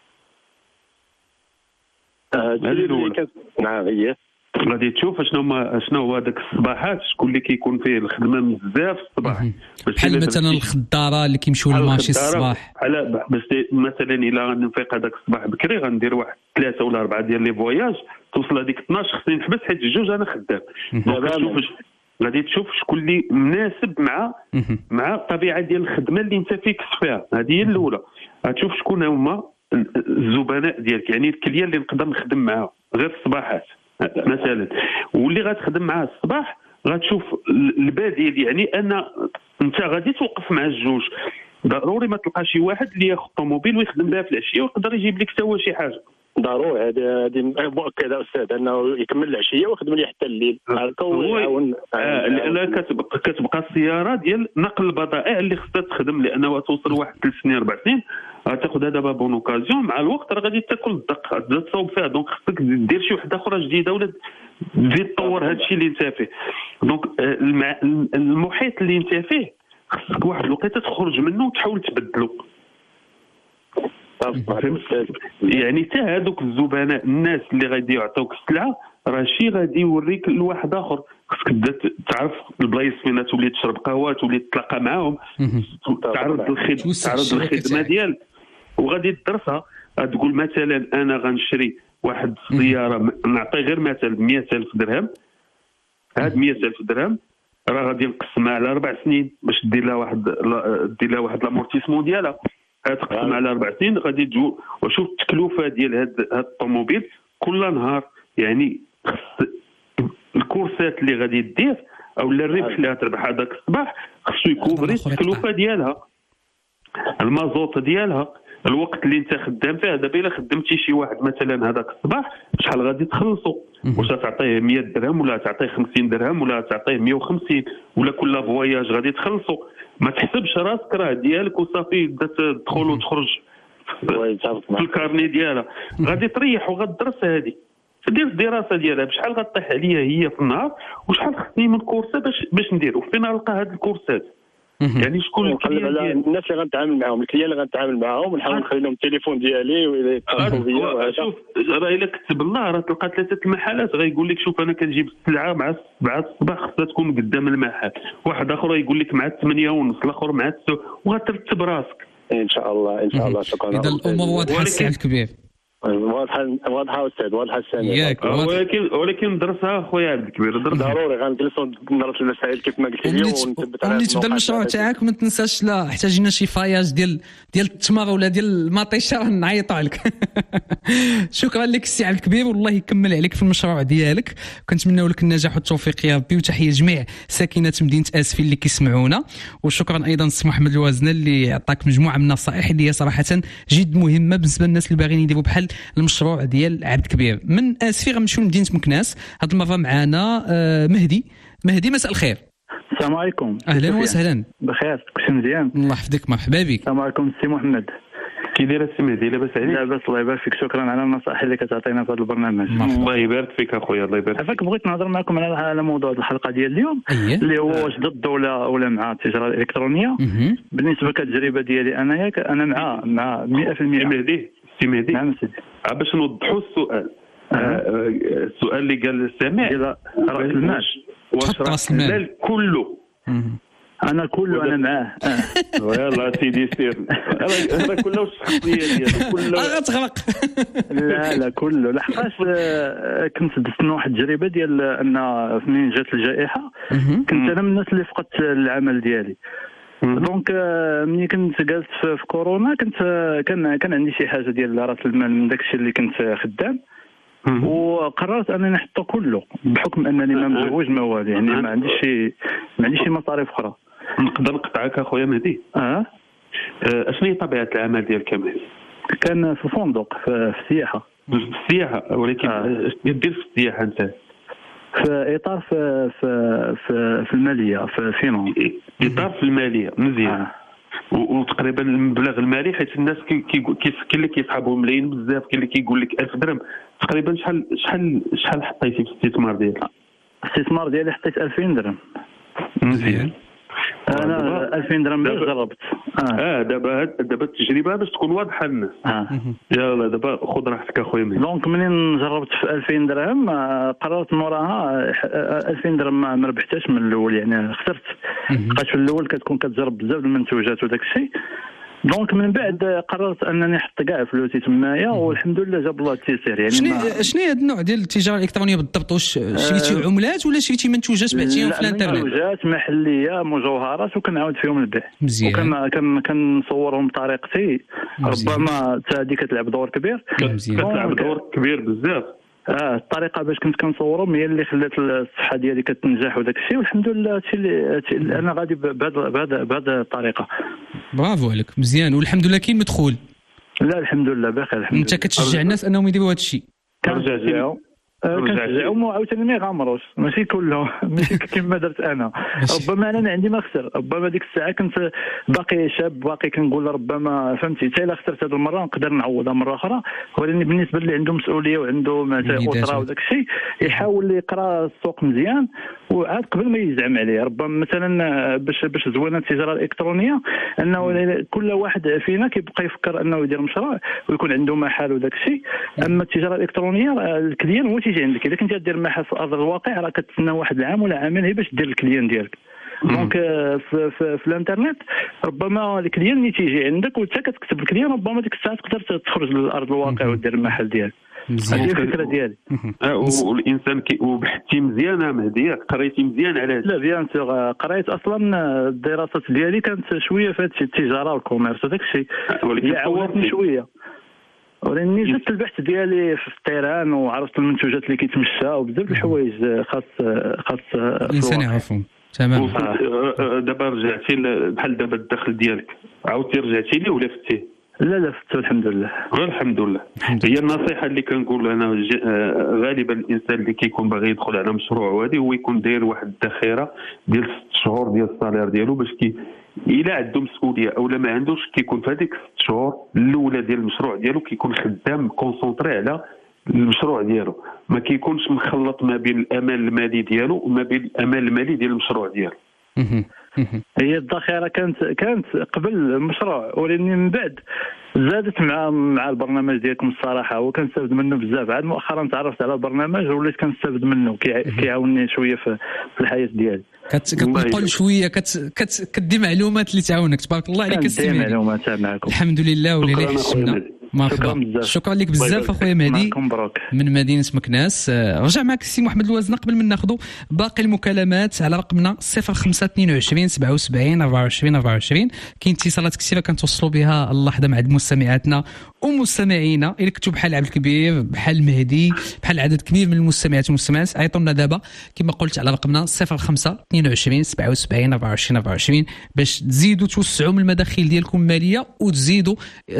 اه نعم اييه. غادي تشوف شنو هما شنو هو داك الصباحات شكون اللي كيكون فيه الخدمه بزاف الصباح بحال مثلا الخداره اللي كيمشيو للماشي الصباح. على باش مثلا الا غنفيق هذاك الصباح بكري غندير واحد ثلاثه ولا اربعه ديال لي فواياج توصل هذيك اثناش خصني نحبس حيت جوج انا خدام. دابا تشوف غادي تشوف شكون اللي مناسب مع مع الطبيعه ديال الخدمه اللي انت فيكس فيها. هذه هي الاولى. غتشوف شكون هما الزبناء ديالك يعني الكليان اللي نقدر نخدم معاهم غير الصباحات مثلا واللي غتخدم معاه الصباح غتشوف البديل. يعني ان انت غادي توقف مع الجوج ضروري ما تلقى شي واحد اللي ياخذ طوموبيل ويخدم بها في العشيه ويقدر يجيب لك حتى هو شي حاجه. ضروري هذه هذه مؤكده استاذ انه يكمل العشيه ويخدم لي حتى الليل. هو آه لا كتبقى كتبقى السياره ديال نقل البضائع اللي خصها تخدم لانه توصل واحد ثلاث سنين اربع سنين غتاخذ هذا دابا بون اوكازيون مع الوقت راه غادي تاكل الدق غادي تصاوب فيها. دونك خصك دير شي وحده اخرى جديده ولا تزيد تطور هذا الشيء اللي انت فيه. دونك المحيط اللي انت فيه خصك واحد الوقيته تخرج منه وتحاول تبدلو. يعني حتى هذوك الزبناء الناس اللي غادي يعطوك السلعه راه شي غادي يوريك لواحد اخر. خصك تبدا تعرف البلايص فين تولي تشرب قهوه تولي تتلاقى معاهم تعرض الخدمه تعرض الخدمه ديال وغادي تدرسها. تقول مثلا انا غنشري واحد السياره نعطي غير مثلا مئة ألف درهم. هاد مئة ألف درهم راه غادي نقسمها على اربع سنين باش دير لها واحد دير لها واحد لامورتيسمون ديالها. تقسم على اربع سنين غادي تجو وشوف التكلفه ديال هاد هاد الطوموبيل كل نهار. يعني الكورسات اللي غادي دير او الربح اللي غتربح هذاك الصباح خصو يكوفري التكلفه ديالها المازوط ديالها الوقت اللي انت خدام فيه. دابا الا خدمتي شي واحد مثلا هذاك الصباح شحال غادي تخلصوا؟ واش تعطيه مية درهم ولا تعطيه خمسين درهم ولا تعطيه مية وخمسين ولا كل فواياج غادي تخلصوا؟ ما تحسبش راسك راه ديالك وصافي بدات تدخل وتخرج في الكارني ديالها. غادي تريح وغادرس هذه دير الدراسه ديالها بشحال غطيح عليا هي في النهار وشحال خصني من كورسه باش باش ندير وفين نلقى هاد الكورسات. يعني شكون نقلب على الناس اللي غنتعامل معاهم الكليان اللي غنتعامل معاهم ونحاول نخلي لهم التليفون ديالي ويتصلوا بيا. شوف راه الا كتب الله راه تلقى ثلاثه المحلات غيقول لك شوف انا كنجيب السلعه مع سبعة الصباح خصها تكون قدام المحل، واحد اخر يقول لك مع ثمانية ونص، الاخر مع التسعة، وغترتب راسك ان شاء الله. ان شاء الله. شكرا. اذا الامور واضحه السي الكبير. واضحه واضحه استاذ واضحه السامع. ياك ولكن ولكن درسها خويا عبد الكبير درسها ضروري غنجلسوا ندرس المسائل كيف ما قلت لي ونثبت على ملي تبدا المشروع تاعك ما تنساش لا احتاجينا شي فاياج ديال ديال التمر ولا ديال المطيشه نعيطوا عليك. شكرا لك السي عبد الكبير والله يكمل عليك في المشروع ديالك، كنتمناو لك النجاح والتوفيق يا ربي، وتحيه جميع ساكنه مدينه اسفين اللي كيسمعونا. وشكرا ايضا السي محمد الوازنه اللي عطاك مجموعه من النصائح اللي هي صراحه جد مهمه بالنسبه للناس اللي باغيين يديروا بحال المشروع ديال عبد الكبير. من اسفي غنمشيو لمدينه مكناس، هذه المره معنا مهدي. مهدي مساء الخير. السلام عليكم. اهلا وسهلا. بخير كلشي مزيان؟ الله يحفظك مرحبا بك. السلام عليكم السي محمد. كي داير السي مهدي؟ لاباس عليك؟ لاباس الله يبارك فيك، شكرا على النصائح اللي كتعطينا في هذا البرنامج. الله يبارك فيك اخويا الله يبارك فيك. بغيت نهضر معكم على على موضوع الحلقه ديال اليوم اللي هو واش ضد ولا ولا مع التجاره الالكترونيه. بالنسبه للتجربه ديالي انايا انا مع مع مئة بالمئة. مهدي سي مهدي نعم سيدي باش نوضحوا السؤال. أه. السؤال اللي قال السامع ديال راس المال، واش راس المال كله؟ انا كله انا معاه. يلا سيدي سير هذا كله الشخصيه ديالو كله غتغرق. لا لا كله لحقاش كنت دزت واحد التجربه ديال ان منين جات الجائحه كنت انا من الناس اللي فقدت العمل ديالي. دونك ملي كنت جالس في كورونا كنت كان كان عندي شي حاجه ديال راس المال من داكشي اللي كنت خدام، وقررت انني نحطه كله بحكم انني ما مزوج ما والو، يعني ما عنديش شي ما عنديش شي مصاريف اخرى. نقدر نقطعك اخويا مهدي؟ اه اشنو هي طبيعه العمل ديالك مهدي؟ كان في فندق في السياحه. في السياحه ولكن اش دير في السياحه انت؟ في اطار في في في, في الماليه في فينانس. اطار في الماليه مزيان. آه. وتقريبا المبلغ المالي حيت الناس كاين اللي كيصحابهم ملايين بزاف، كاين اللي كيقول لك ألف درهم. تقريبا شحال شحال شحال حطيتي في الاستثمار ديالك؟ الاستثمار ديالي حطيت ألفين درهم. مزيان. انا ألفين درهم باش جربت. اه, آه دابا دابا التجربه باش تكون واضحه للناس. اه يلا دابا خذ راحتك اخويا. دونك منين جربت في ألفين درهم قررت موراها ألفين درهم ما ربحتهاش من الاول، يعني خسرت. بقيت في الاول كتكون كتجرب بزاف المنتوجات وداك الشيء. دونك من بعد قررت انني نحط كاع فلوسي تمايا والحمد لله جاب الله التيسير. يعني شنو شنو هذا النوع ديال التجاره الالكترونيه بالضبط؟ واش شريتي عملات ولا شريتي منتوجات بعتيهم في الانترنت؟ منتوجات محليه مجوهرات وكنعاود فيهم البيع. مزيان. وكان كنصورهم بطريقتي. ربما حتى هذه كتلعب دور كبير. كتلعب دور كبير بزاف. اه الطريقه باش كنت كنصورهم هي اللي خلات الصحه ديالي كتنجح وداك الشيء، والحمد لله هادشي اللي انا غادي بهذا بهذا الطريقه. برافو عليك مزيان. والحمد لله كاين مدخول. لا الحمد لله بخير الحمد لله. انت كتشجع الناس انهم يديروا هذا الشيء؟ كنشجعهم كنشجعهم وعاوتاني ما يغامروش، ماشي كلهم ماشي كما درت انا. ربما انا ما عندي ما خسر، ربما ديك الساعه كنت باقي شاب باقي كنقول ربما فهمتي حتى الا خسرت هذه المره نقدر نعوضها مره اخرى. ولكن بالنسبه اللي عنده مسؤوليه وعنده اسره وداك الشيء يحاول يقرا السوق مزيان وعاد قبل ما يزعم عليه. ربما مثلا باش باش زوينه التجاره الالكترونيه انه كل واحد فينا كيبقى يفكر انه يدير مشروع ويكون عنده محل وداك الشيء. اما التجاره الالكترونيه الكليان هو تيجي عندك. اذا كنت دير محل في ارض الواقع راه كتسنى واحد العام ولا عامين هي باش دير الكليان ديالك. دونك في, في, في الانترنت ربما الكليان اللي تيجي عندك وانت كتكتب الكليان ربما ديك الساعه تقدر تخرج للارض الواقع ودير المحل ديالك. هذه الفكره ديالي. والانسان كي وبحثتي مزيان مهدي قريتي مزيان على هذا؟ لا بيان سور قريت اصلا الدراسات ديالي كانت شويه في التجاره والكوميرس وداك الشيء اللي عاونتني شويه. ولاني جبت البحث ديالي في الطيران وعرفت المنتوجات اللي كيتمشى وبزاف الحوايج خاص خاص الانسان يعرفهم. تمام. دابا رجعتي بحال دابا الدخل ديالك عاودتي رجعتي ليه ولا فتيه؟ لا لا فتو الحمد لله. الحمد لله. هي النصيحه اللي كنقول انا غالبا الانسان اللي كيكون باغي يدخل على مشروع هذا هو يكون داير واحد الذخيره ديال ست شهور ديال الصالير ديالو باش كي الا عنده مسؤوليه او لا ما عندوش كيكون في هذيك ست شهور الاولى ديال المشروع ديالو كيكون خدام كونسونطري على المشروع ديالو، ما كيكونش مخلط ما بين الامان المالي ديالو وما بين الامان المالي ديال المشروع ديالو. هي الذخيره كانت كانت قبل المشروع، ولكن من بعد زادت مع مع البرنامج ديالكم الصراحه، وكنستافد منه بزاف. عاد مؤخرا تعرفت على البرنامج وليت كنستافد منه، كيعاونني شويه في الحياه ديالي. كتنقل شويه كت كت كدي معلومات اللي تعاونك. تبارك الله عليك السي معلومات معكم الحمد لله ولله حسنا. مرحبا، شكرا لك بزاف اخويا مهدي من مدينه مكناس. رجع معك السي محمد الوازنه. قبل من ناخذوا باقي المكالمات على رقمنا صفر خمسة اثنين وعشرين سبعة وسبعين أربعة وعشرين أربعة وعشرين. كاين اتصالات كثيره كنتوصلوا بها اللحظه مع مستمعاتنا ومستمعينا. الا كنتوا بحال عبد الكبير بحال مهدي بحال عدد كبير من المستمعات والمستمعات عيطوا لنا دابا كما قلت على رقمنا صفر خمسة اثنين وعشرين سبعة وسبعين أربعة وعشرين أربعة وعشرين باش تزيدوا توسعوا من المداخيل ديالكم الماليه وتزيدوا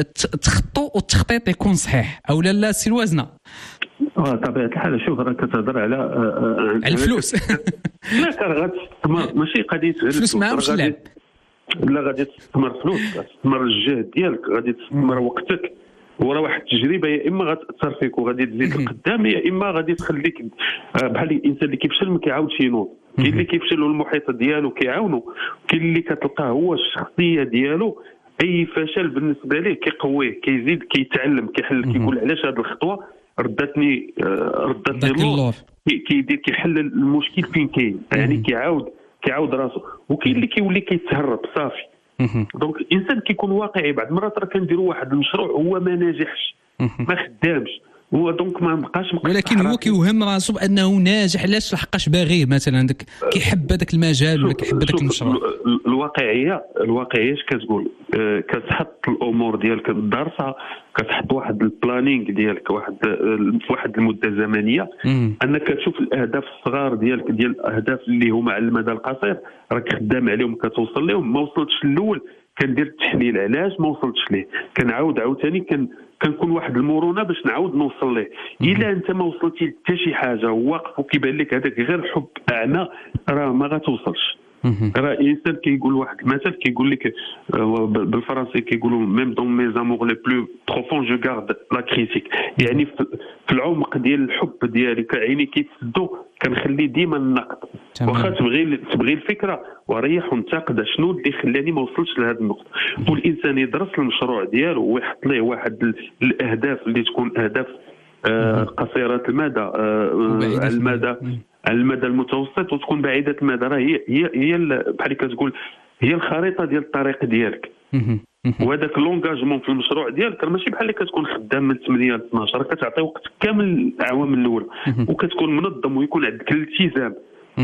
تخطوا والتخطيط يكون صحيح. او لا لا سي الوازنه؟ اه طبيعه الحال. شوف راك كتهضر على على الفلوس. لا كان غتستثمر ماشي قضيه فلوس معاهم شي لعب. لا غادي تستثمر فلوس، تستثمر الجهد ديالك، غادي تستثمر وقتك، وراه واحد التجربه يا اما غتاثر فيك وغادي تزيد لقدام يا اما غادي تخليك بحال الانسان اللي كيفشل ما كيعاودش ينوض. كاين اللي كيفشل والمحيط ديالو كيعاونو، كاين اللي كتلقاه هو الشخصيه ديالو اي فشل بالنسبه ليه كيقويه كيزيد كيتعلم كيحل كيقول علاش هذه الخطوه ردتني ردتني اللور، كيدير كيحل المشكل فين كاين، يعني كيعاود كيعاود راسو. وكاين اللي كيولي كيتهرب صافي. دونك الانسان كيكون واقعي. بعض المرات راه كنديروا واحد المشروع هو ما ناجحش ما خدامش هو دونك ما بقاش مقتنع، ولكن هو كيوهم راسو بانه ناجح علاش لحقاش باغي مثلا داك كيحب هذاك المجال ولا كيحب هذاك المشروع. الواقعيه الواقعيه اش كتقول؟ آه كتحط الامور ديالك الدارسه، كتحط واحد البلانينغ ديالك واحد في واحد المده زمنيه مم. انك تشوف الاهداف الصغار ديالك ديال الاهداف اللي هما على المدى القصير راك خدام عليهم كتوصل لهم. ما وصلتش الاول كندير التحليل علاش ما وصلتش ليه، كنعاود عاوتاني كن كنكون واحد المرونه باش نعاود نوصل ليه. الا انت ما وصلتي حتى شي حاجه واقف وكيبان لك هذاك غير حب اعمى راه ما غتوصلش. راه الانسان كيقول واحد المثل كيقول لك بالفرنسي كيقولوا ميم دون مي زامور لي بلو بروفون جو غارد لا كريتيك، يعني في العمق ديال الحب ديالي كعيني كيتسدوا كنخلي ديما النقد. واخا تبغي تبغي الفكره وريح ونتقد شنو اللي خلاني ما وصلتش لهذه النقطه. والانسان يدرس المشروع ديالو ويحط ليه واحد الاهداف اللي تكون اهداف آه قصيره المدى آه على المدى على المدى المتوسط وتكون بعيده المدى. راه هي هي هي بحال كتقول هي الخريطه ديال الطريق ديالك. وهذاك لونجاجمون في المشروع ديالك ماشي بحال اللي كتكون خدام من ثمانية ل اثناش، راه كتعطي وقت كامل العوامل الاولى وكتكون منظم ويكون عندك الالتزام.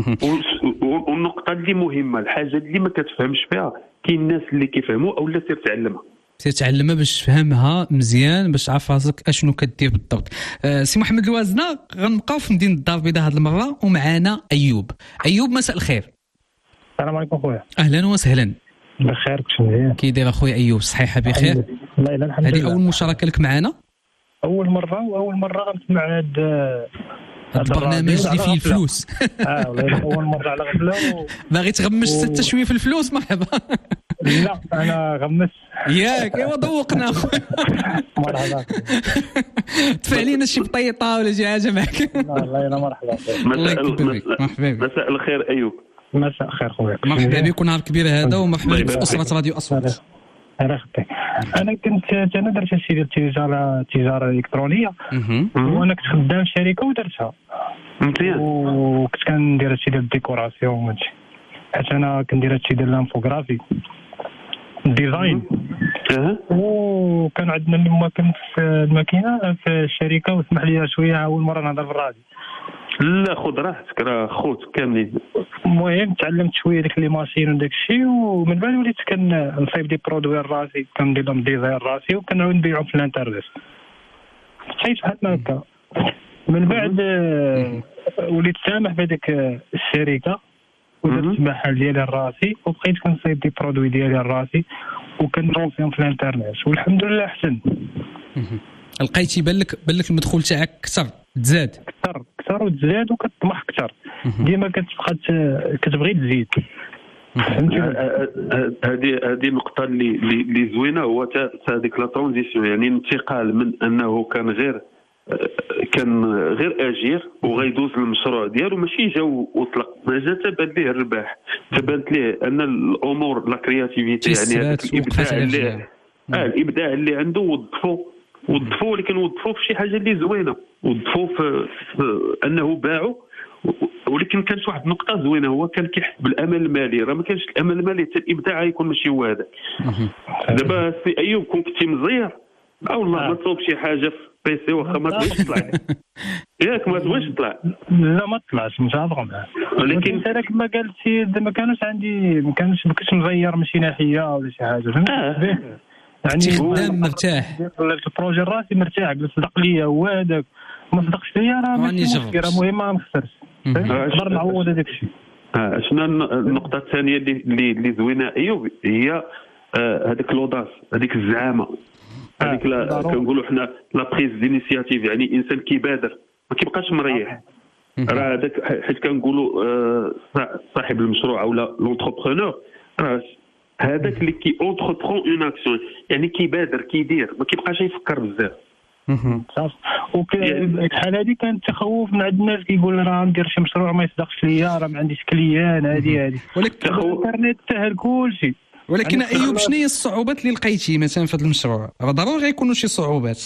والنقطه اللي مهمه الحاجه اللي ما كتفهمش فيها كاين الناس اللي كيفهموا او لا سير تعلمها سير تعلمها باش تفهمها مزيان باش تعرف راسك اشنو كدير بالضبط. أه سي محمد الوازنه غنبقاو في مدينه الدار البيضاء هذه المره ومعنا ايوب. ايوب مساء الخير. السلام عليكم خويا. اهلا وسهلا. بخير كنت مزيان. كي داير اخويا ايوب؟ صحيحه بخير؟ والله الا الحمد لله. هذه اول مشاركه لك معنا؟ اول مره واول مره غنسمع هذا البرنامج اللي فيه الفلوس. اه والله اول مره على غفله و... باغي تغمش و... حتى شويه في الفلوس؟ مرحبا. لا انا غمس ياك ايوا ذوقنا. مرحبا. دفع لينا شي بطيطه ولا شي حاجه معك. والله انا مرحبا. مرحبا. مساء الخير ايوب. مساء الخير خويا. مرحبا بك ونهار كبير هذا ومرحبا بك في اسره راديو اصوات. انا كنت انا درت شي ديال التجاره التجاره الالكترونيه وانا كنت خدام في شركه ودرتها مزيان وكنت كندير هادشي ديال الديكوراسيون وهادشي حيت انا كندير هادشي ديال الانفوغرافي ديزاين اها وكان عندنا الماكينه في الماكينه في الشركه وسمح لي شويه اول مره نهضر في الراديو. لا خذ راحتك راه خوت كاملين. المهم تعلمت شويه ديك لي ماشين وداك الشيء ومن بعد وليت كنصايب دي برودوي راسي كندير لهم ديزاين راسي وكنعاود نبيعهم في الانترنت. حيت بحال هكا من بعد وليت سامح بهذيك الشركه ودرت المحل ديالي الراسي وبقيت كنصايب دي برودوي ديالي الراسي وكنضرب فيهم في الانترنت والحمد لله احسن. لقيتي بالك بالك المدخول تاعك كثر تزاد كثر كثر وتزاد وكتطمح كثر ديما كتبقى كتبغي تزيد. هذه هذه النقطه اللي اللي زوينه هو هذيك لا ترانزيسيون، يعني الانتقال من انه كان غير كان غير اجير وغيدوز المشروع ديالو ماشي جا وطلق، ما جا تبان ليه الرباح، تبانت ليه ان الامور لا كرياتيفيتي يعني الابداع اللي اه الابداع اللي عنده وظفوا وظفوا ولكن وظفوا في شي حاجه اللي زوينه، وظفوا في, في انه باعوا. ولكن كانت واحد النقطه زوينه هو كان كيحس بالامان المالي، راه ما كانش الامان المالي حتى الابداع يكون ماشي هو هذاك. دابا سي ايوب كون كنتي مزير او والله ما تصوب شي حاجه في بيسي واخا ما تبغيش تطلع ياك ما تبغيش تطلع لا ما طلعش متابع معاه. ولكن انت لك ما قلتي ما كانوش عندي ما كانش ما كنتش مغير من شي ناحيه ولا شي حاجه فهمت. آه. يعني خدام مرتاح البروجي راسي مرتاح قلت صدق ليا هو هذاك ما صدقش ليا راه ماشي مشكل راه المهم ما نخسرش نقدر نعوض هذاك الشيء. اه شنو النقطه الثانيه اللي اللي زوينه ايوب هي هذيك لوداس هذيك الزعامه هذيك آه. كنقولوا حنا لا بريز دينيسياتيف، يعني انسان كيبادر ما كيبقاش مريح. راه هذاك حيت كنقولوا آه صاحب المشروع او لونتربرونور راه هذاك اللي كي اونتربرون اون اكسيون، يعني كيبادر كيدير ما كيبقاش يفكر بزاف. صافي وكان الحال هذه كانت تخوف من عند الناس كيقول راه ندير شي مشروع ما يصدقش ليا راه ما عنديش كليان هذه هذه ولكن الانترنت سهل كل شيء. ولكن ايوب شنو هي الصعوبات اللي لقيتي مثلا في هذا المشروع؟ راه ضروري غيكونوا شي صعوبات.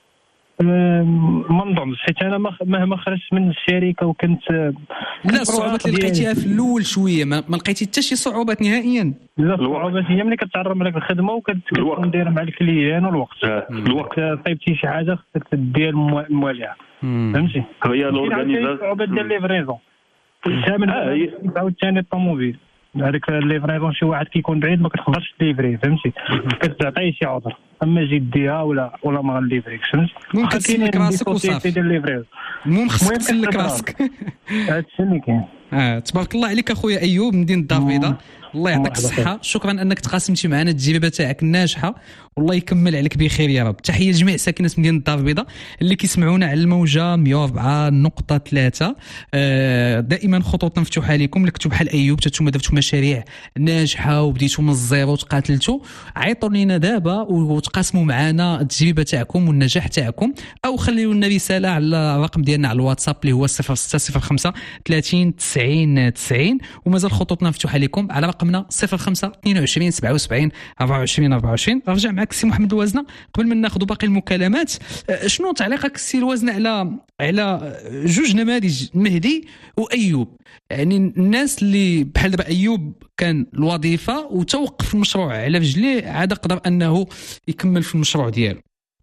ما نظنش حيت انا مهما خرجت من الشركه وكنت لا الصعوبات اللي لقيتيها في الاول شويه ما, ما لقيتي حتى شي صعوبات نهائيا. لا الصعوبات هي ملي كتعرف على الخدمه وكتكون داير مع الكليان والوقت آه. الوقت صايبتي شي حاجه خصك تدير المواليه فهمتي. هي لورغانيزاسيون الصعوبات ديال ليفريزون الثامن عاود ثاني الطوموبيل هذيك ليفريزون شي واحد كيكون بعيد ما كتقدرش تليفري فهمتي كتعطيه شي عذر اما جي ديها ولا ولا ما غنليفريكش فهمت. المهم كتسلك راسك وصافي المهم خصك تسلك راسك هادشي اللي كاين. اه تبارك الله عليك اخويا ايوب مدينه الدار البيضاء، الله يعطيك الصحه، شكرا انك تقاسمتي معنا التجربه تاعك الناجحه والله يكمل عليك بخير يا رب. تحيه لجميع ساكنه مدينه الدار البيضاء اللي كيسمعونا على الموجه مية وأربعة نقطة ثلاثة. دائما خطوطنا مفتوحه لكم، لكتب بحال ايوب نتوما درتوا مشاريع ناجحه وبديتوا من الزيرو وتقاتلتوا، عيطوا لينا دابا وتقاسموا معنا التجربه تاعكم والنجاح تاعكم، او خليوا لنا رساله على الرقم ديالنا على الواتساب اللي هو صفر ستة صفر خمسة ثلاثين تسعين تسعين، ومازال خطوطنا مفتوحه لكم على رقمنا صفر خمسة اثنين وعشرين سبعة وسبعين أربعة وعشرين أربعة وعشرين. رجع معك السي محمد الوازنه قبل ما ناخذ باقي المكالمات. شنو تعليقك السي الوازنه على على جوج نماذج مهدي وايوب؟ يعني الناس اللي بحال دابا ايوب كان الوظيفه وتوقف المشروع على رجليه عاد قدر انه يكمل في المشروع ديالو.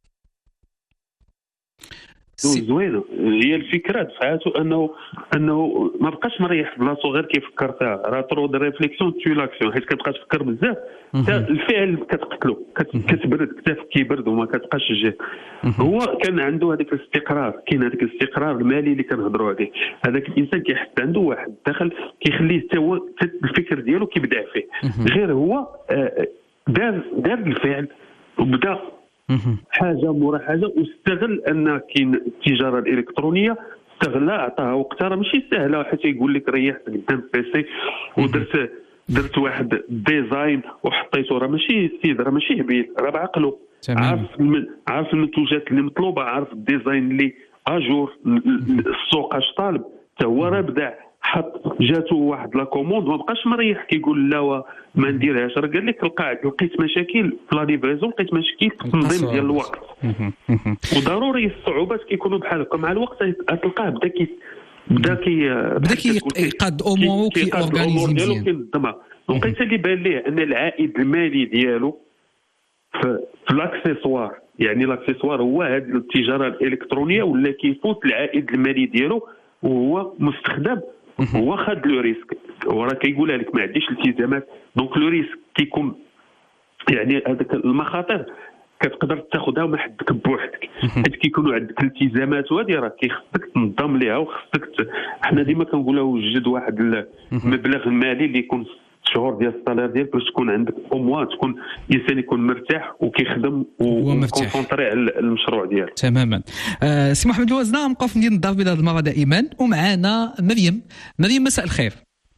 زوينه هي الفكره دفعته انه انه ما بقاش مريح في بلاصتو غير كيفكر فيها، راه ترو دو ريفليكسيون تو لاكسيون، حيت كتبقى تفكر بزاف الفعل كتقتلو كتبرد كتاف كيبرد وما كتبقاش تجي. هو كان عنده هذاك الاستقرار، كاين هذاك الاستقرار المالي اللي كنهضروا عليه، هذاك الانسان كيحس عنده واحد الدخل كيخليه حتى هو الفكر ديالو كيبدع فيه، غير هو دار دار الفعل وبدا حاجه مورا حاجه واستغل ان كاين التجاره الالكترونيه، استغلها عطاها وقتها، راه ماشي سهله حتى يقول لك ريحت قدام بيسي ودرت درت واحد ديزاين وحطيته، راه ماشي السيد راه ماشي هبيل، راه بعقله عارف عارف المنتوجات اللي مطلوبه، عارف الديزاين اللي اجور السوق اش طالب، حتى هو راه بدع حط جاتو واحد لا كوموند ما بقاش مريح كيقول لا ما نديرهاش، راه قال لك لقيت لقيت مشاكل في لا ليفريزون، لقيت مشاكل في التنظيم ديال الوقت وضروري الصعوبات كيكونوا بحال هكا مع الوقت تلقاه بدا كي بدا كي بدا كيقاد امورو كي اورغانيزي مزيان كينظمها. لقيت اللي بان ليه ان العائد المالي ديالو في, في الاكسسوار، يعني الاكسسوار هو هذه التجاره الالكترونيه ولا كيفوت العائد المالي ديالو وهو مستخدم، هو خد لو ريسك، وراه كيقولها لك ما عنديش التزامات، دونك لو ريسك كيكون يعني هذاك المخاطر كتقدر تاخذها وما حدك بوحدك، حيت كيكونوا عندك التزامات وهذه راه كيخصك تنظم ليها وخصك حنا ديما كنقولوا وجد واحد المبلغ المالي اللي يكون شهور ديال السالير ديالك باش تكون عندك او موا تكون انسان يكون مرتاح وكيخدم وكونسونطري على المشروع ديالك. تماما. آه سي محمد الوزنه نبقاو في مدينه الدار البيضاء المره دائما، ومعنا مريم. مريم مساء الخير.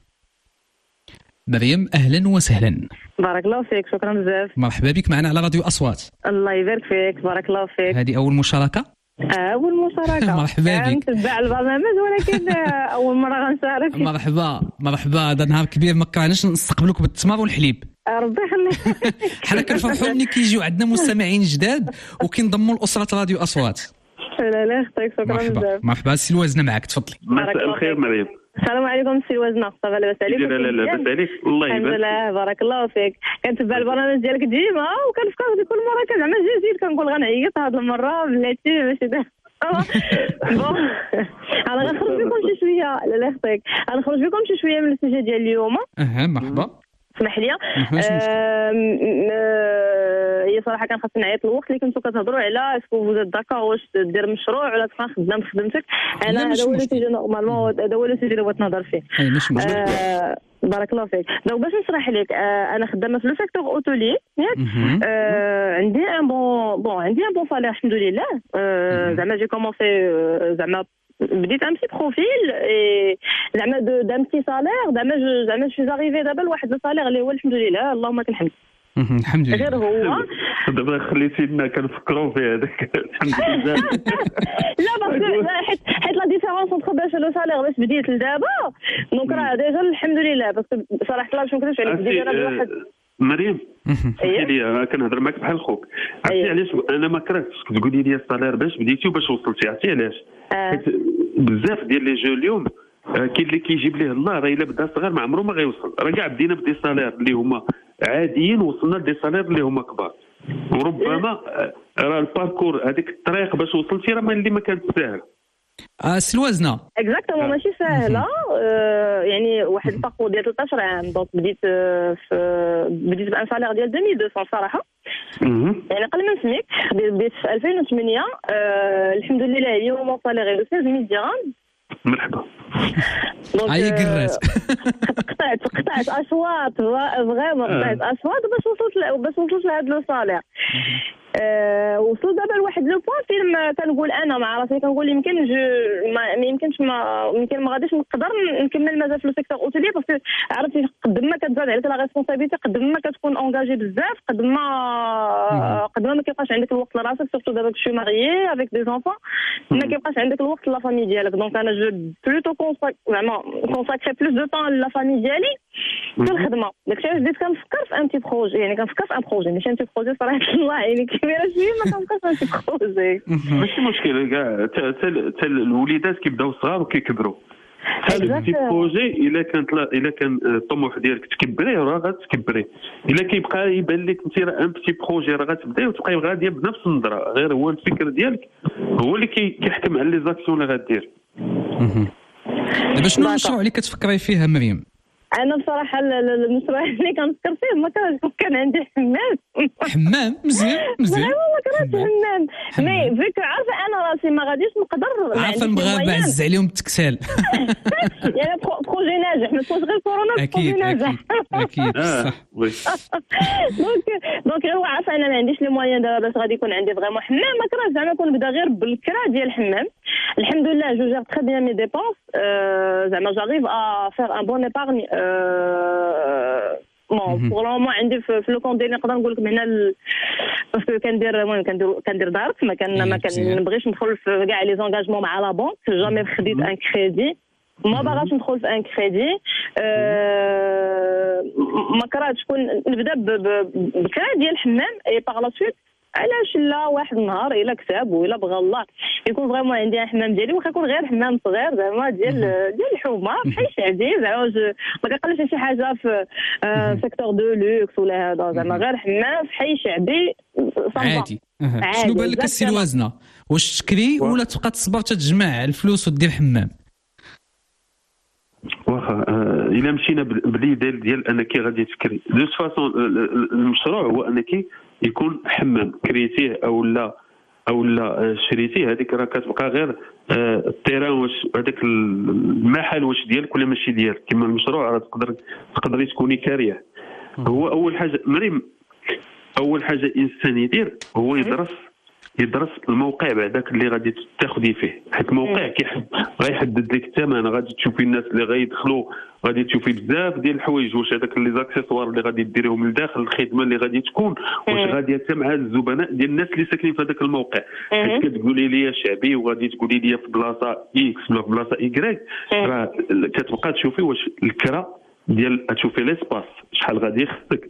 مريم اهلا وسهلا. بارك الله فيك، شكرا بزاف. مرحبا بك معنا على راديو اصوات. الله يبارك فيك، بارك الله فيك. هذه اول مشاركه؟ اول مشاركه. مرحبا بك. نتبع البرنامج ولكن اول مره غنشارك. مرحبا مرحبا، هذا نهار كبير ما كرهناش نستقبلوك بالتمر والحليب. ربي يخليك. حنا كنفرحوا ملي كيجيو عندنا مستمعين جداد وكينضموا لاسره راديو اصوات. لا لا اختك، شكرا بزاف. مرحبا سي الوزنه معك، تفضلي. مساء الخير مريم. السلام عليكم سي الوزنه، صافا لاباس عليك؟ لا لا لا لاباس عليك، الله يبارك. الحمد لله بارك الله فيك. كنتبع البرنامج ديالك ديما وكنفكر كل مره كان زعما جديد كنقول غنعيط هذه المره بلاتي ماشي ده. بون انا غنخرج بكم شي شويه. لا لا اختك، غنخرج بكم شي شويه من السوجي ديال اليوم. اها مرحبا. اسمح لي. هي صراحه كان خاصني نعيط الوقت اللي كنتو كتهضروا على اسكو فوز داكا واش دير مشروع ولا تبقى خدام في خدمتك. انا هذا هو السوجي نورمالمون، هذا هو السوجي اللي بغيت نهضر فيه. اي ماشي مشكل. آه بارك الله فيك. دونك باش نشرح لك، آه انا خدامه في لو سيكتور اوتولي ياك. آه عندي ان بون بون عندي ان بون صالير الحمد لله. آه زعما جي كومونسي زعما بديت ان بتي بروفيل اي زعما دان بتي صالير زعما زعما جو زاريفي دابا لواحد لو صالير اللي هو الحمد لله اللهم لك الحمد. الحمد لله. غير هو دابا خليتينا كنفكروا في هذاك الحمد لله. لا باسكو حيت حيت لا ديفيرونس اونتر باش لو صالير باش بديت لدابا دونك راه ديجا الحمد لله. باسكو صراحه الله باش ما نكذبش عليك بديت انا بواحد. مريم سمحي لي انا كنهضر معك بحال خوك. عرفتي علاش انا ما كرهتش تقولي لي الصالير باش بديتي وباش وصلتي؟ عرفتي علاش؟ حيت بزاف ديال لي جو اليوم كاين اللي كيجيب ليه الله راه الا بدا صغير ما عمره ما غيوصل. راه كاع بدينا بدي صالير اللي هما عاديين وصلنا لدي صالير اللي هما كبار، وربما راه الباركور هذيك الطريق باش وصلتي راه اللي ما كانت ساهل. اه سي الوزنه اكزاكتومون ماشي ساهله. آه يعني واحد الباركور ديال ثلاثة عشر عام دونك بديت في بديت بان صالير ديال ألفين ومئتين صراحه. يعني قبل ما نسميك بديت في ألفين وثمانية. آه الحمد لله اليوم مون صالير ستة عشر ألف درهم. مرحبا. هاي قرات. قطعت قطعت اصوات فريمون قطعت اصوات باش وصلت باش وصلت لهذا لو صالير. أه وصلت دابا لواحد لو بوان فين كنقول انا مع راسي كنقول يمكن جو ما يمكنش ما يمكن ما غاديش نقدر نكمل مازال في لو سيكتور اوتيلي باسكو عرفتي قد ما كتزاد عليك لا ريسبونسابيلتي قد ما كتكون اونجاجي بزاف قد ما قد ما ما كيبقاش عندك الوقت لراسك سورتو دابا كشي ماريي افيك دي زونفون ما كيبقاش عندك الوقت لا فامي ديالك. دونك انا جو بلوتو كونساك زعما كونساكري بلوس دو طون لا فامي ديالي في الخدمه. داكشي علاش بديت كنفكر في ان تي بروجي يعني كنفكر في ان بروجي ماشي ان تي بروجي صراحه الله يعني كبيره شويه ما كنبقاش ان تي بروجي. ماشي مشكل كاع حتى الوليدات كيبداو صغار وكيكبروا. هذا التي بروجي الا كانت الا كان الطموح ديالك تكبريه راه غتكبري. الا كيبقى يبان لك انت راه ان بتي بروجي راه غتبداي وتبقاي غاديه بنفس النظره غير هو الفكر ديالك هو اللي كيحكم على لي زاكسيون اللي غدير. دابا شنو المشروع اللي كتفكري فيه مريم؟ انا بصراحه المشروع اللي كنفكر فيه ما كانش كان عندي حمام. حمام مزيان مزيان والله كرهت حمام مي فيك عارفه انا راسي ما غاديش نقدر عارفه نبغى بعز عليهم التكسال. يعني بروجي ناجح ما تكونش غير كورونا بروجي ناجح. اكيد صح وي. دونك دونك هو عارفه انا ما عنديش لي مويان دابا باش غادي يكون عندي فريمون حمام. ما كرهتش زعما نكون نبدا غير بالكرا ديال الحمام. الحمد لله جو جير تري بيان مي ديبونس زعما جاريف ا فير ان بون ايبارني. بون بور لو مومون عندي في لو كونت ديالي نقدر نقول لكم هنا باسكو كندير المهم كندير كندير دارت ما كان ما كنبغيش ندخل في كاع لي زونغاجمون مع لا بنك. جامي خديت ان كريدي ما باغاش ندخل في ان كريدي. ما كرهتش شكون نبدا بكرا ديال الحمام اي باغ لا سويت علاش لا واحد النهار الا كتاب ولا بغى الله يكون فريمون عندي حمام ديالي واخا يكون غير حمام صغير زعما ديال ديال الحومه بحال شعبي زعما ما كنقلبش شي حاجه في سيكتور دو لوكس ولا هذا زعما غير حمام في حي شعبي عادي. شنو بان لك السي الوزنه؟ واش تشكري ولا تبقى تصبر تتجمع الفلوس ودير حمام؟ واخا الا مشينا باليد ديال انك غادي تكري دو فاسون المشروع هو انك يكون حمام كريتيه او لا او لا شريتي هذيك راه كتبقى غير التيران واش هذاك المحل واش ديالك ولا ماشي ديالك. كما المشروع راه تقدر تقدري تكوني كاريه. هو اول حاجه مريم اول حاجه الانسان يدير هو يدرس يدرس الموقع بعداك اللي غادي تاخذي فيه، حيت الموقع كيحد غيحدد لك الثمن. غادي تشوفي الناس اللي غيدخلوا غادي تشوفي بزاف ديال الحوايج، واش هذاك لي زاكسيسوار اللي غادي ديريهم لداخل الخدمه اللي غادي تكون واش غادي تسمع الزبناء ديال الناس اللي ساكنين في هذاك الموقع. حيت كتقولي لي شعبي وغادي تقولي لي في بلاصه اكس ولا في بلاصه ايكغيك، راه كتبقى تشوفي واش الكرا ديال تشوفي ليسباس شحال غادي يخصك،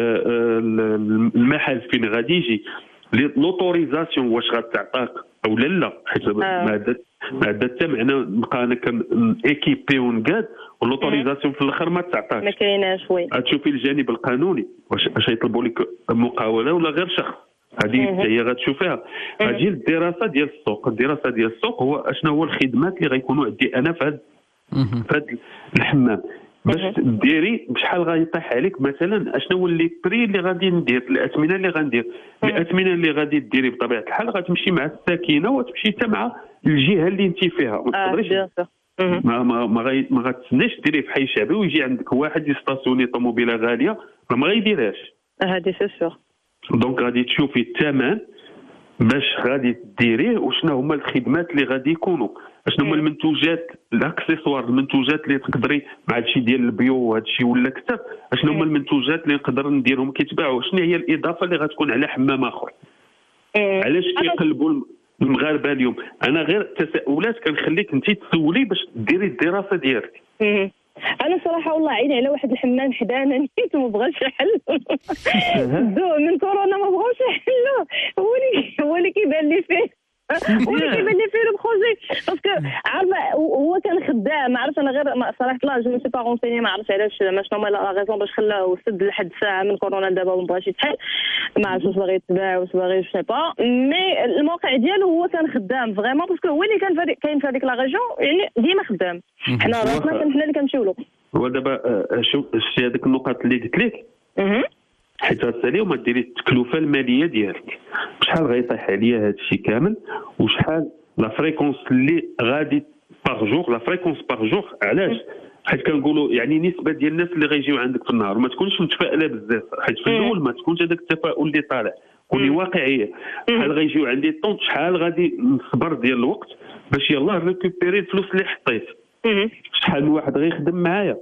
المحل فين غادي يجي، لوتوريزاسيون واش غتعطاك او لا لا. حيت ما عندها حتى معنى نبقى انا كان ايكيبي ونقاد واللوتوريزاسيون في الاخر ما تعطاكش، ما كايناش. وي غتشوفي الجانب القانوني واش واش يطلبوا لك مقاوله ولا غير شخص، هذه هي غتشوفيها. غتجي الدراسه ديال السوق. الدراسه ديال السوق هو اشنو هو الخدمات اللي غيكونوا عندي انا في هذا في هذا الحمام باش ديري بشحال غيطيح عليك. مثلا اشنو هو اللي بري اللي غادي ندير، الاثمنه اللي غندير، الاثمنه اللي غادي ديري بطبيعه الحال غتمشي مع الساكنه وتمشي حتى مع الجهه اللي انت فيها. ما تقدريش ما ما ما, غي ما غتسناش ديري في حي شعبي ويجي عندك واحد يستاسيوني طوموبيله غاليه راه ما غيديرهاش. هذه سي سور. دونك غادي تشوفي الثمن باش غادي ديريه وشنو هما الخدمات اللي غادي يكونوا، اشنو هما المنتوجات الاكسسوار، المنتوجات اللي تقدري مع هادشي ديال البيو وهادشي ولا كثر، اشنو هما المنتوجات اللي نقدر نديرهم كيتباعوا، شنو هي الاضافه اللي غتكون على حمام اخر. علاش كيقلبوا المغاربه اليوم؟ انا غير تساؤلات كنخليك انت تسولي باش ديري الدراسه ديالك. انا صراحه والله عيني على واحد الحمام حدانا نيت وما بغاش يحلو من كورونا ما بغاوش يحلوه. هو اللي هو اللي كيبان لي فيه هو اللي كيبان لي فيه البروجي باسكو عارفه هو كان خدام. ما عرفتش انا غير صراحه لا جو سي با رونسيني، ما عرفتش علاش ما شنو هما لا ريزون باش خلاو سد لحد ساعه من كورونا دابا وما بغاش يتحل. ما عرفتش واش باغي يتباع واش باغي سي با، مي الموقع ديالو هو كان خدام فريمون باسكو هو اللي كان كاين في هذيك لا ريجيون يعني ديما خدام. حنا راسنا كان حنا اللي كنمشيو له. هو دابا شوف شتي هذيك النقط اللي قلت لك حيت غتسالي وما ديري التكلفه الماليه ديالك، شحال غيطيح عليا هذا الشيء كامل وشحال لا فريكونس اللي غادي باغ جور. لا فريكونس باغ جور علاش؟ حيت كنقولوا يعني نسبه ديال الناس اللي غيجيو عندك في النهار ما تكونش متفائله بزاف، حيت في الاول ما تكونش هذاك التفاؤل اللي طالع، كوني واقعيه. شحال غيجيو عندي طون، شحال غادي نصبر ديال الوقت باش يلاه ريكوبيري الفلوس اللي حطيت، شحال من واحد غيخدم معايا.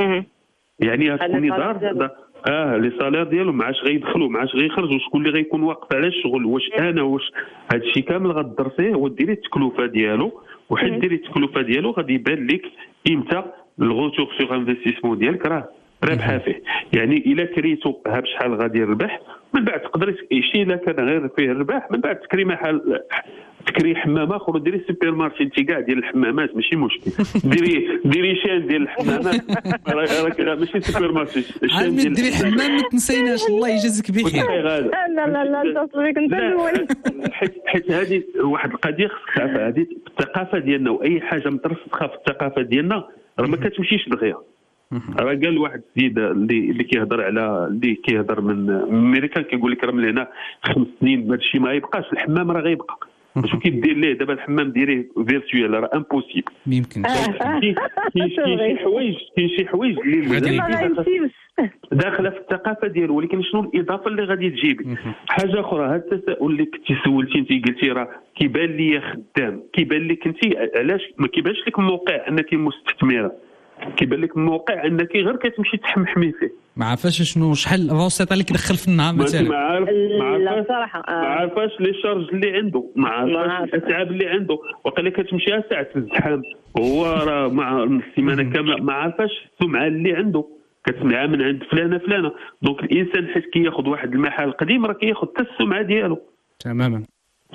يعني غتكوني دار اه لي سالير ديالو معاش غيدخلوا معاش غيخرجوا، شكون اللي غيكون واقف على الشغل، واش انا واش هذا الشيء كامل غدرسيه وديري التكلفه ديالو. وحيت ديري التكلفه ديالو غادي يبان لك امتى الغوتور سوغ انفستيسمون ديالك راه رابحه فيه. يعني الا كريتو ها بشحال غادي يربح، من بعد تقدري شي الا كان غير فيه الربح من بعد تكري محل تكري حمام اخر وديري سوبر مارشي انت كاع ديال الحمامات ماشي مشكل. ديري ديري شان ديال الحمامات راك ماشي سوبر مارشي شان ديال ديري حمام. ما تنسيناش الله يجازيك بخير. لا لا لا تصويك انت الاول. حيت حيت هذه واحد القضيه خصك تعرفها، هذه الثقافه ديالنا واي حاجه مترسخه في الثقافه ديالنا راه ما كتمشيش دغيا. راه قال واحد السيد اللي اللي كيهضر على اللي كيهضر من امريكان كيقول لك راه من هنا خمس سنين هذا الشيء ما يبقاش، الحمام راه غيبقى. شو كيدير ليه دابا الحمام ديريه فيرتوال راه امبوسيبل. ما يمكنش. كاين شي حوايج كاين شي حوايج اللي داخله في الثقافه ديالو، ولكن شنو الاضافه اللي غادي تجيبي؟ حاجه اخرى، هذا التساؤل اللي كنتي سولتي انت قلتي راه كيبان لي خدام، كيبان لك انت علاش ما كيبانش لك موقع انك مستثمره، كيبان لك موقع انك غير كتمشي تحمحمي فيه. ما عارفاش شنو شحال الروسيطه اللي كيدخل في النهار مثلا. ما عارف ما عارفاش صراحه ما عارفاش لي شارج اللي عنده، ما عارفاش الاتعاب اللي عنده، وقال لك كتمشي ساعه الزحام هو راه مع السيمانه كامله ما عارفاش السمعه اللي عنده، كتسمعها من عند فلانه فلانه. دونك الانسان حيت كياخذ واحد المحل قديم راه كياخذ حتى السمعه ديالو. تماما.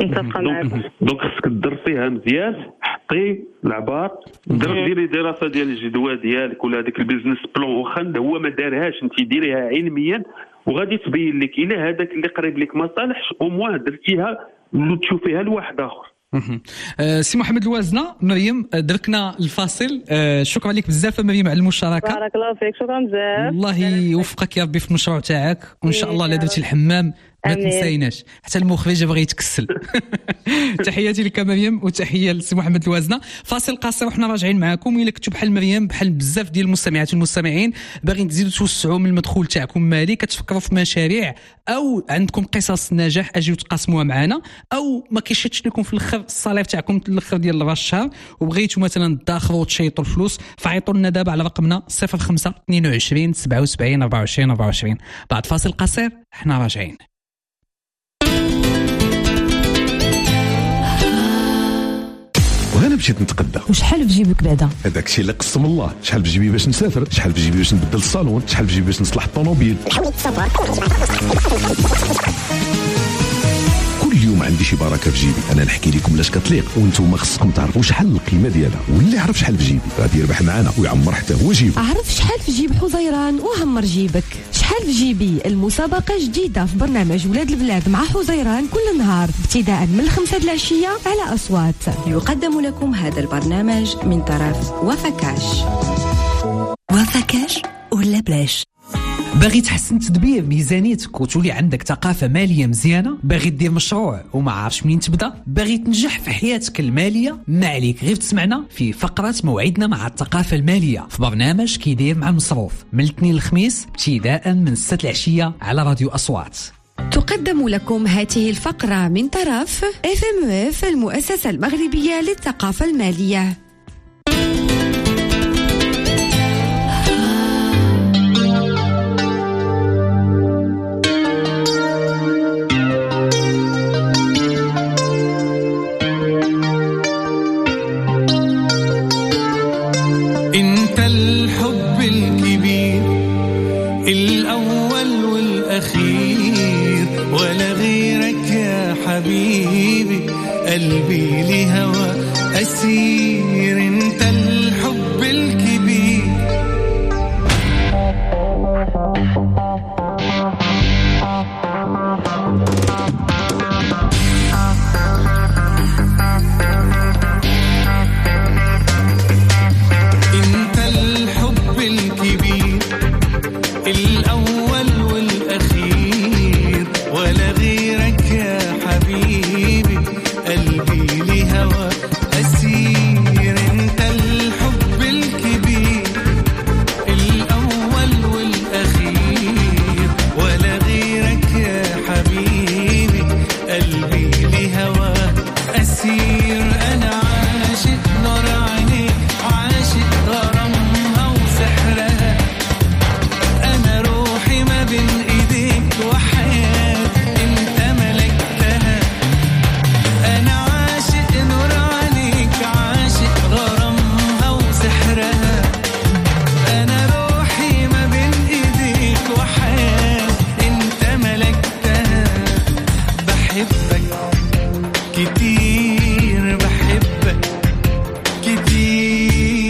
دونك خصك تدرسيها مزيان، حطي العبار، ديري دراسه ديال الجدوى ديالك ولا هذاك البيزنس بلان، واخا هو ما دارهاش انت ديريها علميا وغادي تبين لك الا هذاك اللي قريب لك ما صالحش او موان درتيها وتشوفيها لواحد اخر. أه سي محمد الوازنه. مريم دركنا الفاصل. أه شكرا لك بزاف مريم على المشاركه. بارك الله فيك، شكرا بزاف. الله يوفقك يا ربي في المشروع تاعك، وان شاء الله لا درتي الحمام ما آمين. تنسيناش حتى المخرج بغى يتكسل. تحياتي لك مريم وتحيه لسي محمد الوازنه. فاصل قصير وحنا راجعين معكم. الا كنتو بحال مريم بحال بزاف ديال المستمعات والمستمعين باغيين تزيدوا توسعوا من المدخول تاعكم مالي، كتفكروا في مشاريع او عندكم قصص نجاح اجيو تقاسموها معنا، او ما كيشدش لكم في الاخر الصالير تاعكم الاخر ديال راس الشهر وبغيتوا مثلا تداخروا وتشيطوا الفلوس، فعيطوا لنا دابا على رقمنا صفر خمسة اثنين وعشرين سبعة وسبعين أربعة وعشرين أربعة وعشرين. بعد فاصل قصير احنا راجعين. وهنا مشيت نتقدى. وشحال في جيبك بعدا؟ هذاك الشيء اللي قسم الله. شحال في جيبي باش نسافر، شحال في جيبي باش نبدل الصالون، شحال في جيبي باش نصلح الطوموبيل. كل يوم عندي شي بركه في جيبي. انا نحكي لكم لاش كتليق وانتم خصكم تعرفوا شحال القيمه ديالها، واللي يعرف شحال في جيبي غادي يربح معنا ويعمر حتى هو جيبه. عرف شحال في جيب حزيران وعمر جيبك. شحال في جيبي المسابقه جديده في برنامج ولاد البلاد مع حزيران كل نهار ابتداء من الخمسة العشيه على اصوات. يقدم لكم هذا البرنامج من طرف وفكاش. وفكاش ولا بلاش؟ باغي تحسن تدبير ميزانيتك وتولي عندك ثقافة مالية مزيانة؟ باغي دير مشروع وما عارفش منين تبدا؟ باغي تنجح في حياتك المالية؟ ما عليك غير تسمعنا في فقرة موعدنا مع الثقافة المالية في برنامج كيدير مع المصروف من الاثنين للخميس ابتداء من ستة العشية على راديو أصوات. تقدم لكم هذه الفقرة من طرف إف إم إف المؤسسة المغربية للثقافة المالية. انت الحب الكبير الاول والاخير ولا غيرك يا حبيبي قلبي لهوى اسير. انت الحب الكبير انت الحب الكبير الاول والاخير ولا غيرك يا حبيبي قلبي لهوى اسير. انت الحب الكبير الاول والاخير ولا غيرك يا حبيبي قلبي لهوى اسير. انا عاشق نور عينيك عاشق غرامها وسحرها. انا روحي ما بين ايديك وحياتي انت ملكتها. انا عاشق نور عينيك عاشق غرامها وسحرها. انا روحي ما بين ايديك وحياتي انت ملكتها. بحبك كتير بحبك كتير.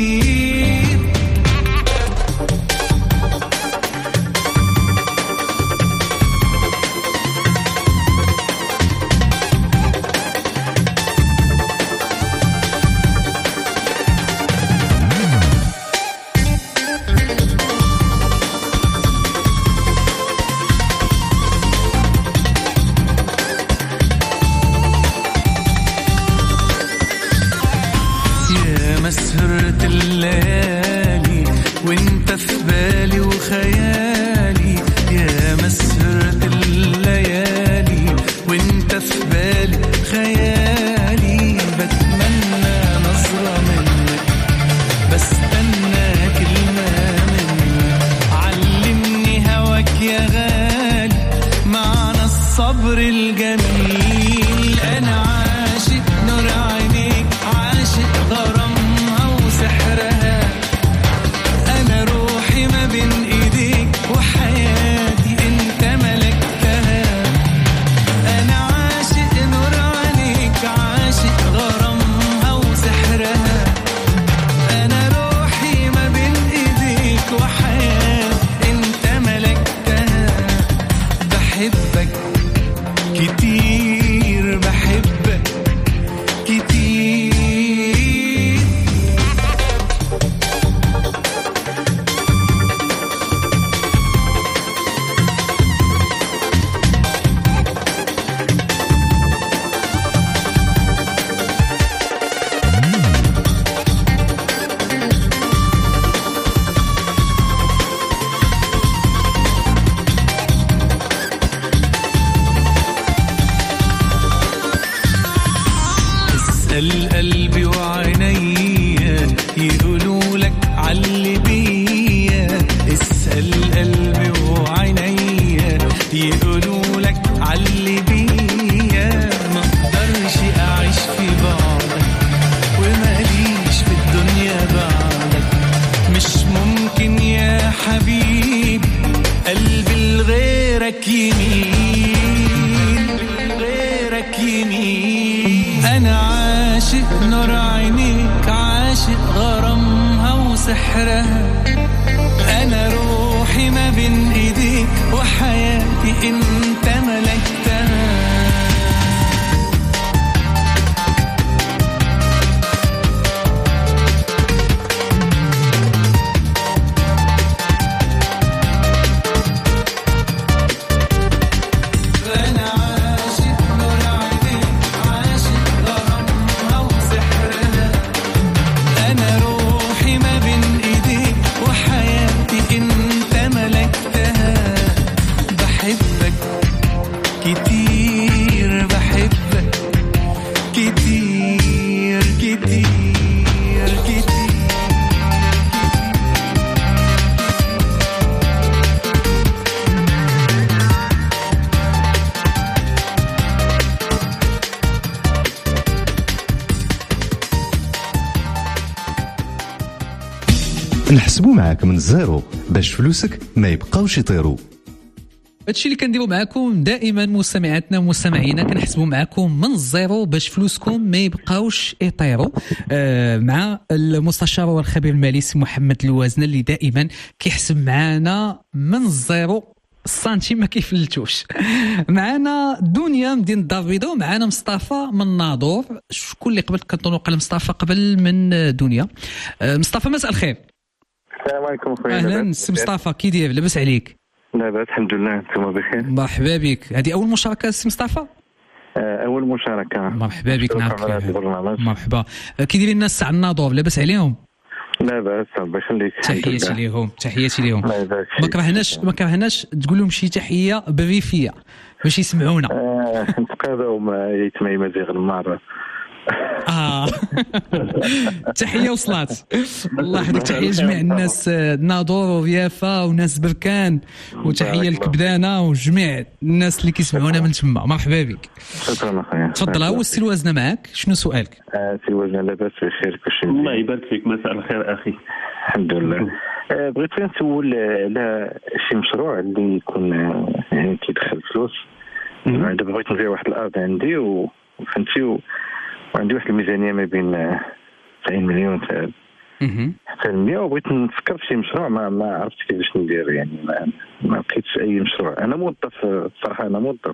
يا مسهرة الليالي وانت في بالي وخيالي. يا مسهرة الليالي وانت في بالي خيالي. بتمنى نظرة منك بستنى كلمة منك. علمني هواك يا غالي معنى الصبر الجميل. انا عاشق نور عينيك عاشق غرامها وسحرها. انا روحي ما بين ايديك وحياتي انت ملكتها. انا عاشق نور عينيك غيرك يمين غيرك يمين أنا عاشق نور عينيك عاشق غرامها وسحرها أنا روحي ما بين إيديك وحياتي أنت ملكتها كتير بحبك كتير كتير كتير نحسبوا معاك من الزيرو باش فلوسك ما يبقاوش يطيروا. هادشي اللي كنديروا معكم دائما مستمعاتنا ومستمعينا، كنحسبوا معكم من الزيرو باش فلوسكم ما يبقاوش يطيروا. آه مع المستشار والخبير المالي سي محمد الوازنه اللي دائما كيحسب معنا من الزيرو السنتيم ما كيفلتوش. معنا دنيا مدينة الدار البيضاء ومعنا مصطفى من ناظور. شكون اللي قبل كنظنوا قال مصطفى قبل من دنيا؟ آه مصطفى مساء الخير. السلام عليكم خويا. اهلا سي مصطفى، كي داير؟ لاباس عليك؟ لاباس الحمد لله، انتم بخير؟ مرحبا بك. هذه اول مشاركه سي مصطفى؟ اول مشاركه. مرحبا بك. نعم مرحبا. كي دايرين الناس تاع الناظور؟ لاباس عليهم؟ لاباس الله يخليك. تحياتي ليهم تحياتي ليهم. ما كرهناش ما كرهناش تقول لهم شي تحيه بالريفيه باش يسمعونا. اه نتقاضاو ما يتمي مزيغ المره. اه تحيه وصلات. الله يحفظك. تحيه لجميع الناس ناظور ويافا وناس بركان، وتحيه لكبدانه وجميع الناس اللي كيسمعونا من تما. مرحبا بك. شكرا اخويا. تفضل. هو السي الوازنه معك، شنو سؤالك؟ اه سي الوازنه لاباس بخير كلشي؟ الله يبارك فيك. مساء الخير اخي. الحمد لله. آه بغيت غير نسول على شي مشروع اللي يكون يعني كيدخل فلوس. دابا بغيت نبيع واحد الارض عندي وفهمتي، وعندي واحد الميزانيه ما بين تسعين مليون حتى مية، وبغيت نفكر في شي مشروع ما ما عرفتش كيفاش ندير. يعني ما, ما لقيتش اي مشروع. انا موظف بصراحه، انا موظف.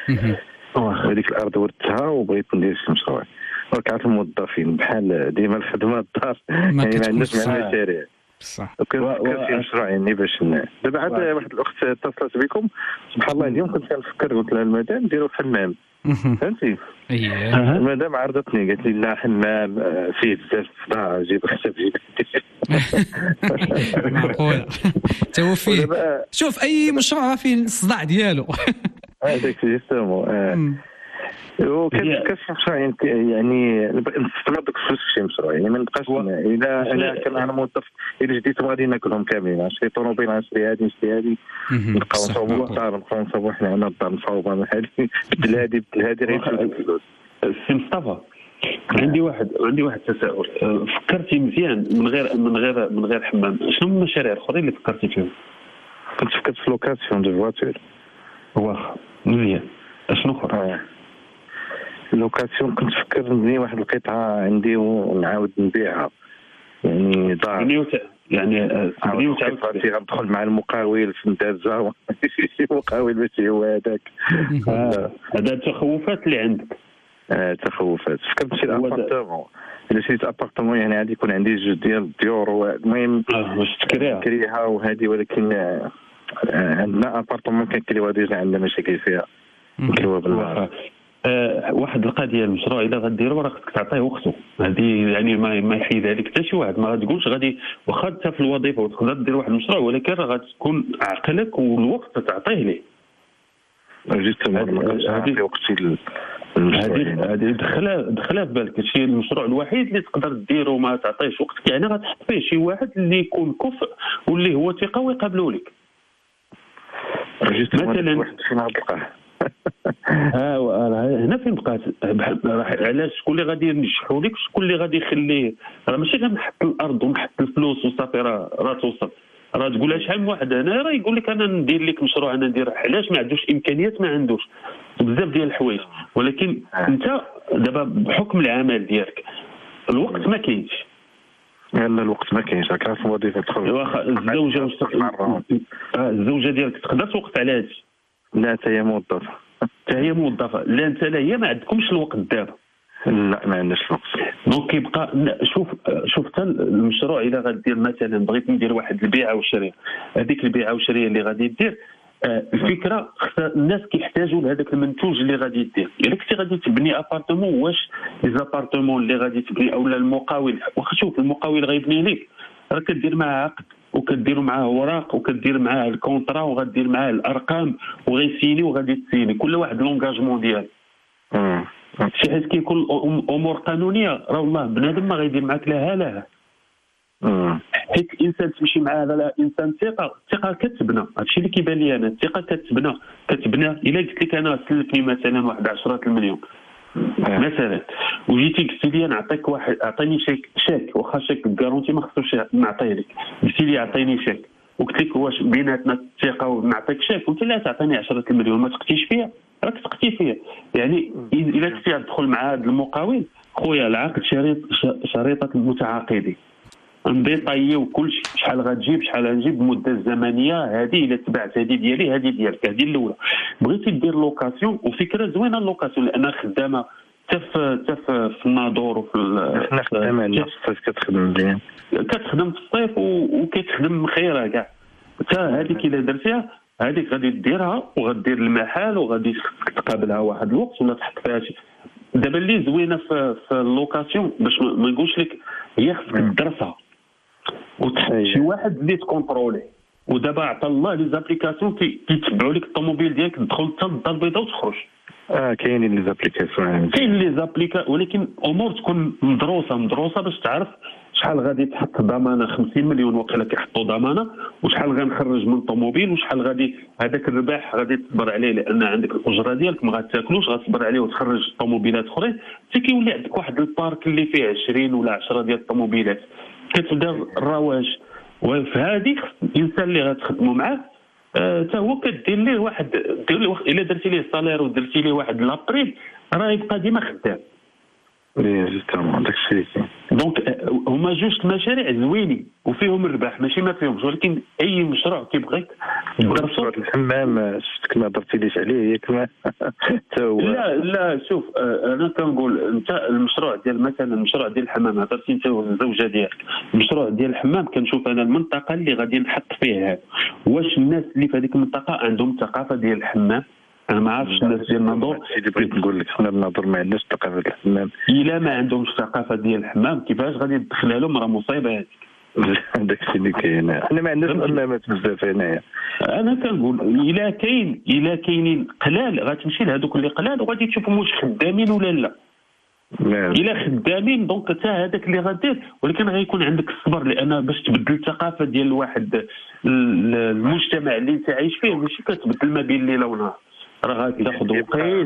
هذيك الارض ورثتها وبغيت ندير شي مشروع. وكعرف الموظفين بحال ديما الخدمه الدار، يعني ما عندناش مع المشاريع. صح. وكنفكر في مشروع يعني باش دابا عاد واحد الاخت اتصلت بكم سبحان الله. اليوم كنت كنفكر، قلت لها المدام نديروا حمام، فهمتي؟ اييه. المدام عرضتني قالت لي لا حمام فيه بزاف صداع، جيب حساب جيب. معقول. تو فيه شوف اي مشروع فيه الصداع ديالو. هذاك جوستومون. وكنفكر في مشروع يعني نستثمر دوك الفلوس في شي مشروع، يعني ما نبقاش الا انا كان انا موظف الا جديت غادي ناكلهم كاملين. نشري طوموبيل، نشري هادي نشري هادي، نبقاو نصاوبوا الدار، نبقاو نصاوبوا حنا هنا الدار مصاوبه من هادي بدل هادي بدل هادي غير الفلوس. سي مصطفى عندي واحد عندي واحد التساؤل. فكرتي مزيان من غير من غير من غير حمام، شنو من المشاريع الاخرين اللي فكرتي فيهم؟ كنت فكرت في لوكاسيون دو فواتور. واخا مزيان. شنو اخر؟ لوكاسيون كنت فكر نبني واحد القطعه عندي ونعاود نبيعها، يعني دار يعني يعني وتعاود فيها ندخل مع المقاول في ندازه. شي مقاول ماشي هو هذاك. هذا التخوفات اللي عندك. اه تخوفات. فكرت شي ابارتمون، الا شريت ابارتمون يعني غادي يكون عندي جوج ديال الديور. المهم باش تكريها تكريها وهذه، ولكن عندنا ابارتمون كنكريوها ديجا عندنا مشاكل فيها نكريوها بالنهار. أه واحد القضيه المشروع الا غديروا راه خصك تعطيه وقته. هذه يعني ما ما يحيدها لك حتى شي واحد. ما غتقولش غادي واخا انت في الوظيفه وتقدر دير واحد المشروع، ولكن راه غتكون عقلك والوقت تعطيه ليه. جوستومون ما كنتش عارف وقتي المشروع. هذه دخلها دخلها في بالك. هادشي المشروع الوحيد اللي تقدر ديرو ما تعطيش وقتك، يعني غتحط فيه شي واحد اللي يكون كفء واللي هو ثقه ويقابلوا لك. مثلا واحد فين غتلقاه؟ ها هنا فين بقات. علاش شكون اللي غادي ينجحوا لك، شكون اللي غادي يخليه؟ راه ماشي غنحط الارض ونحط الفلوس وصافي راه راه توصل. راه تقول شحال من واحد هنا راه يقول لك انا ندير لك مشروع، انا ندير، علاش ما عندوش امكانيات؟ ما عندوش بزاف ديال الحوايج، ولكن انت دابا بحكم العمل ديالك الوقت ما كاينش. لا الوقت ما كاينش، راك عارف وظيفه تخرج. واخا الزوجه اه الزوجه ديالك تقدر توقف على هادشي؟ لا حتى هي موظفه. حتى هي موظفه. لا انت لا هي ما عندكمش الوقت دابا. لا ما عندناش الوقت. دونك كيبقى شوف شوف حتى المشروع الا غدير مثلا بغيت ندير واحد البيعه والشراء، هذيك البيعه والشراء اللي غادي دير الفكره خصها الناس كيحتاجوا لهذاك المنتوج اللي غادي دير. الا كنتي غادي تبني ابارتمون، واش لي زابارتمون اللي غادي تبني اولا المقاول، واخا شوف المقاول غيبني لك راه كدير معاه عقد وكديروا معاه اوراق وكدير معاه الكونطرا وغدير معاه الارقام وغيسيني وغادي تسيني كل واحد لونغاجمون ديالو. شي حيت كيكون امور قانونيه راه والله بنادم ما غيدير معاك لا لا حيت الانسان تمشي معاه لا انسان ثقه الثقه كتبنى. هادشي اللي كيبان لي انا، الثقه كتبنى كتبنى الا قلت لك انا سلفني مثلا واحد عشرة المليون مثلا وجيتي قلتي لي نعطيك واحد اعطيني شيك شيك واخا شيك كارونتي ما خصوش نعطيه لك، قلتي لي اعطيني شيك وقلت لك واش بيناتنا الثقه ونعطيك شيك قلت لا تعطيني عشرة المليون ما تقتيش فيا راك تقتي فيا. يعني الا كنتي تدخل مع هذا المقاول خويا العقد شريط شريطه المتعاقدين نديطايو كل شيء، شحال غتجيب شحال غنجيب المده الزمنيه هذه الا تبعت هذه ديالي هذه ديالك هذه الاولى. بغيتي دير لوكاسيون وفكره زوينه اللوكاسيون لانها خدامه حتى في في الناظور وفي حنا خدامه عندنا في الصيف كتخدم مزيان، كتخدم في الصيف وكتخدم خيرها كاع. حتى هذيك الا درتيها هذيك غادي ديرها وغدير المحل وغادي تقابلها واحد الوقت ولا تحط فيها شي. دابا اللي زوينه في, في اللوكاسيون باش ما نقولش لك هي خصك تدرسها وتحط شي واحد اللي تكونترولي. ودابا عطا الله لي زابليكاسيون كيتبعوا لك الطوموبيل ديالك تدخل حتى للدار البيضاء وتخرج. اه كاينين لي زابليكاسيون كاين لي زابليكا ولكن امور تكون مدروسه مدروسه باش تعرف شحال غادي تحط ضمانه خمسين مليون وقيلا كيحطوا ضمانه وشحال غنخرج من طوموبيل وشحال غادي هذاك الربح غادي تصبر عليه لان عندك الاجره ديالك ما غاتاكلوش غتصبر عليه وتخرج طوموبيلات اخرين حتى كيولي عندك واحد البارك اللي فيه عشرين ولا عشرة ديال الطوموبيلات كتبدا الرواج. وفي هذه الانسان اللي غتخدموا معاه حتى هو كدير ليه واحد دير له الا درتي ليه الصالير ودرتي ليه واحد لابريم راه يبقى ديما خدام. وي جوستومون داكشي كاين. دونك هما جوج المشاريع زوينين وفيهم الربح ماشي ما فيهمش ولكن اي مشروع كيبغيك درسو. الحمام شفتك ما درتي ليش عليه ياك ما حتى هو. لا لا شوف انا كنقول انت المشروع ديال مثلا المشروع ديال الحمام هضرتي انت والزوجه ديالك المشروع ديال الحمام كنشوف انا المنطقه اللي غادي نحط فيها واش الناس اللي في هذيك المنطقه عندهم ثقافه ديال الحمام. انا ما عرفتش الناس ديال الناظور اللي بغيت نقول لك حنا الناظور ما عندناش ثقافه الحمام. الا ما عندهمش ثقافه ديال الحمام كيفاش غادي تدخلها لهم راه مصيبه هذيك. داكشي اللي كاين حنا ما عندناش حمامات بزاف هنايا. انا كنقول الا كاين الا كاينين قلال غتمشي لهذوك اللي قلال وغادي تشوفهم واش خدامين ولا لا. الا خدامين دونك حتى هذاك اللي غادير ولكن غيكون عندك الصبر لان باش تبدل الثقافه ديال واحد المجتمع اللي انت عايش فيه ماشي كتبدل ما بين ليله ونهار راه غادي تاخذ وقيت.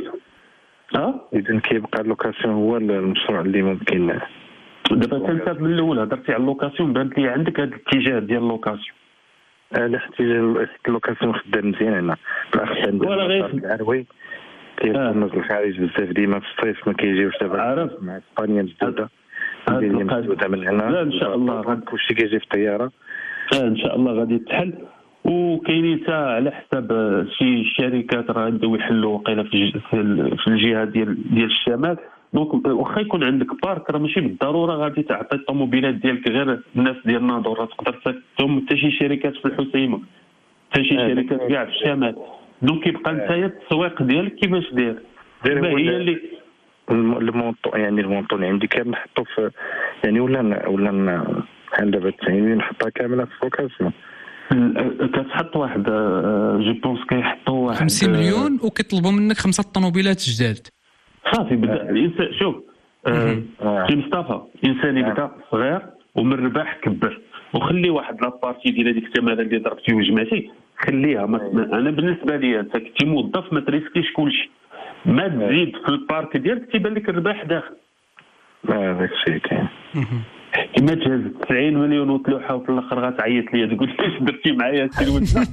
اه اذا كيبقى اللوكاسيون هو المشروع اللي ممكن. دابا انت من الاول هضرتي على اللوكاسيون بانت لي عندك هذا الاتجاه ديال اللوكاسيون. اه الاتجاه اللوكاسيون خدام مزيان هنا بالاخص عند العروي كيبقى الناس الخارج بزاف ديما في الصيف ما كيجيوش دابا مع اسبانيا مسدوده مسدوده من هنا. لا ان شاء الله غادي كلشي كيجي في الطياره. اه ان شاء الله غادي تحل وكاينين حتى على حساب شي شركات راه بداو يحلوا وقيله في في الجهه ديال ديال الشمال. دونك واخا يكون عندك بارك راه ماشي بالضروره غادي تعطي الطوموبيلات ديالك غير الناس ديال الناظور راه تقدر تهم حتى شي شركات في الحسيمه حتى شي شركات كاع في الشمال. دونك كيبقى نتايا التسويق ديالك كيفاش داير. دابا هي اللي المونطو يعني المونطو اللي عندي كامل نحطو في يعني ولا ولا بحال دابا تسعين نحطها كامله في فوكاسيون. كتحط واحد جو بونس كيحطوا واحد خمسين مليون وكيطلبوا منك خمسه طوموبيلات جداد. صافي بدا الانسان شوف سي مصطفى الانسان يبدا صغير ومن الرباح كبر وخلي واحد لابارتي ديال هذيك الثمره اللي ضربتي وجمعتي خليها. انا بالنسبه لي انت كنتي موظف ما تريسكيش كلشي ما تزيد في البارك ديالك تيبان لك الرباح داخل. اه داكشي كاين كما تجهز تسعين مليون وتلوحه وفي الاخر غتعيط لي تقول لي اش درتي معايا سي الوزنه.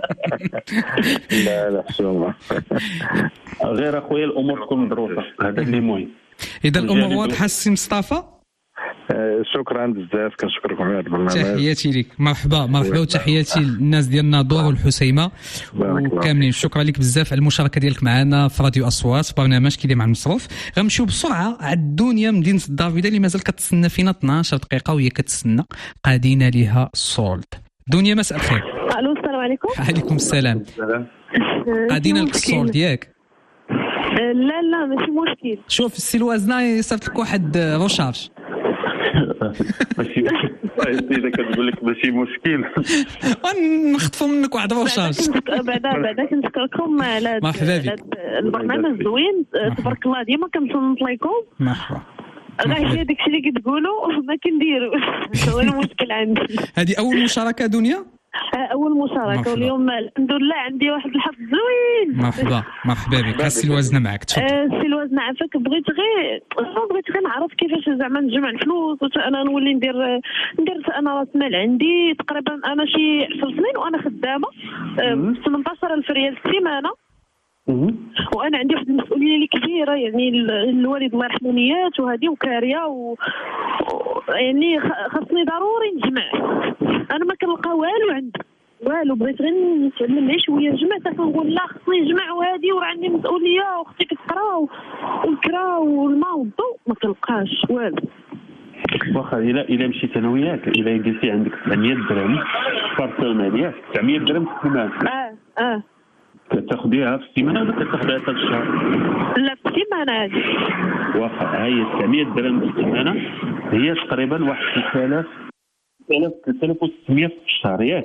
لا لا حشومه غير اخويا الامور تكون مدروسه، هذا اللي مهم. اذا الامور واضحه السي مصطفى. شكرا بزاف، كنشكركم على هذا البرنامج. تحياتي لك، مرحبا مرحبا وتحياتي للناس ديال الناظور والحسيمه وكاملين. شكرا لك بزاف على المشاركه ديالك معنا في راديو اصوات برنامج كيدي مع المصروف. غنمشيو بسرعه على الدنيا مدينه الدافيده اللي مازال كتسنى فينا اثناش عشر دقيقه وهي كتسنى قادينا ليها الصولد. دنيا مساء الخير. الو السلام عليكم. عليكم السلام. قادينا لك الصولد ياك؟ لا لا ماشي مشكل. شوف السي الوزنه صيفط لك واحد روشارج. ماشي اذا كتقول لك ماشي مشكل نخطفوا منك واحد روشارج. بعدا بعدا كنشكركم على البرنامج زوين تبارك الله، ديما كنصنت لكم. مرحبا. غير هي داكشي اللي كتقولوا ما كنديروش، هو المشكل عندي. هذه اول مشاركه دنيا؟ اول مشاركه، واليوم الحمد لله عندي واحد الحظ زوين. مرحبا مرحبا بك. السي الوزنه معك، تفضل. السي الوزنه عافاك، بغيت غير بغيت غير نعرف كيفاش زعما نجمع الفلوس انا نولي ندير ندير انا راس مال عندي تقريبا. انا شي عشر سنين وانا خدامه ثمنطاش ألف ريال في السيمانه، وانا عندي واحد المسؤوليه اللي كبيره، يعني الوالد الله يرحمه نيات وهذه وكاريه و... يعني خاصني ضروري نجمع. انا ما كنلقى والو عندي والو، بغيت غير نتعلم معي شويه. جمعت كنقول لا خصني نجمع وهذه وراه عندي مسؤوليه واختي كتقرا والكرا والماء والضوء، ما كنلقاش والو. واخا الا الا مشيت انا وياك، الا قلتي عندك سبعمية درهم بارسونال، سبعمية درهم في السيمانه. اه اه كتاخديها في السيمانه ولا كتاخديها حتى الشهر؟ لا في السيمانه هذه. واخا هي سبعمية درهم في السيمانه هي تقريبا واحد ثلاثة آلاف ثلاثة آلاف وستمية في الشهر ياك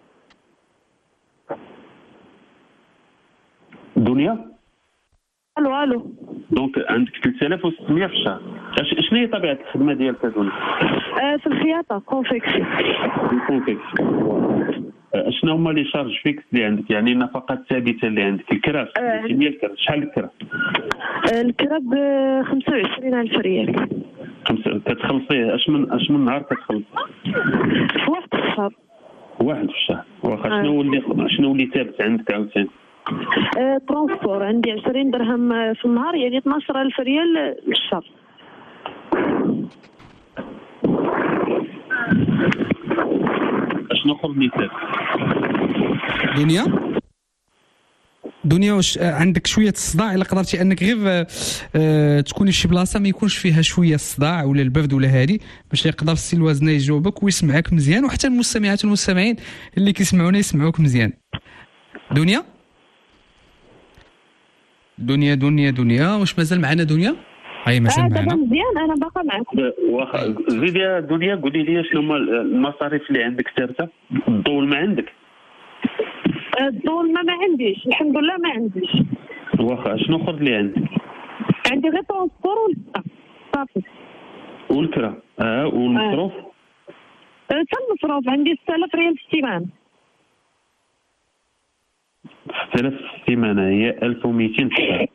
دنيا؟ الو الو. دونك عندك ثلاثة آلاف وستمية في الشهر. شنو هي طبيعه الخدمه ديالك دنيا؟ آه في الخياطه كونفيكسي. كونفيكسي. شنو هما لي شارج فيكس اللي عندك، يعني النفقات الثابته اللي عندك؟ الكرا شنو هي الكرا؟ شحال الكرا؟ الكرا ب خمسة وعشرين ألف ريال. خمسة كتخلصيه اش من اش من نهار كتخلص؟ في واحد في الشهر. واحد في الشهر. واخا شنو اللي شنو اللي ثابت عندك عاوتاني؟ أه ترونسبور عندي عشرين درهم في النهار، يعني اثناش ألف ريال للشهر. اشنو اخر مثال؟ دنيا دنيا واش عندك شويه الصداع؟ الا قدرتي انك غير أه تكوني في شي بلاصه ما يكونش فيها شويه الصداع ولا البرد ولا هادي، باش يقدر السي الوزنه يجاوبك ويسمعك مزيان، وحتى المستمعات والمستمعين اللي كيسمعونا يسمعوك مزيان. دنيا دنيا دنيا دنيا واش مازال معنا دنيا؟ هاي مازال آه معنا مزيان، انا باقا معك. واخا زيدي يا دنيا قولي لي شنو هما المصاريف اللي عندك ثابته؟ الضوء ما عندك؟ الضوء ما ما عنديش الحمد لله ما عنديش. واخا شنو اخر اللي عندك؟ عندي غير ترونسبور والكرا صافي. والكرا اه والمصروف؟ حتى المصروف عندي ستة آلاف ريال في السيمانه. ستة آلاف في السيمانه هي ألف ومئتين في الشهر.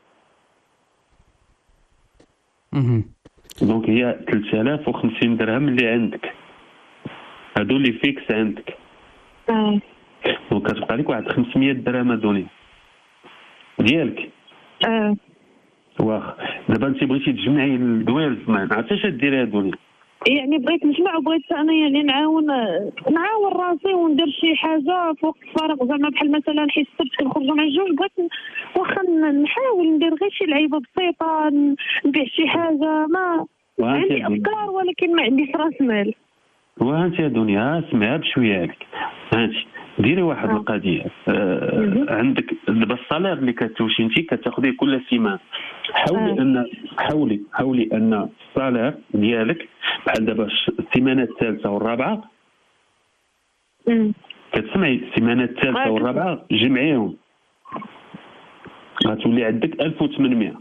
دونك هي ثلاثة آلاف وخمسين درهم اللي عندك، هادو اللي فيكس عندك. اه دونك كتبقى لك واحد خمسمية درهم دوني ديالك. اه واخا دابا انت بغيتي تجمعي الدوالز، ما عرفتيش ديريها دوني. يعني بغيت نجمع وبغيت انا يعني نعاون نعاون راسي وندير شي حاجه في وقت فراغ، زعما بحال مثلا حيت السبت كنخرجوا مع الجوج، بغيت واخا نحاول ندير غير شي لعيبه بسيطه، نبيع شي حاجه. ما عندي افكار ولكن ما عنديش راس مال. وانت يا دنيا اسمعها بشويه عليك. انت ديري واحد آه. القضيه آه عندك دابا الصالير اللي كتوشي انت كتاخذيه كل سيمانه، حاولي آه. ان حاولي حاولي ان الصالير ديالك بحال دابا السيمانه الثالثه والرابعه امم كتسمعي السيمانه الثالثه آه. والرابعه جمعيهم غتولي عندك ألف وثمانمية.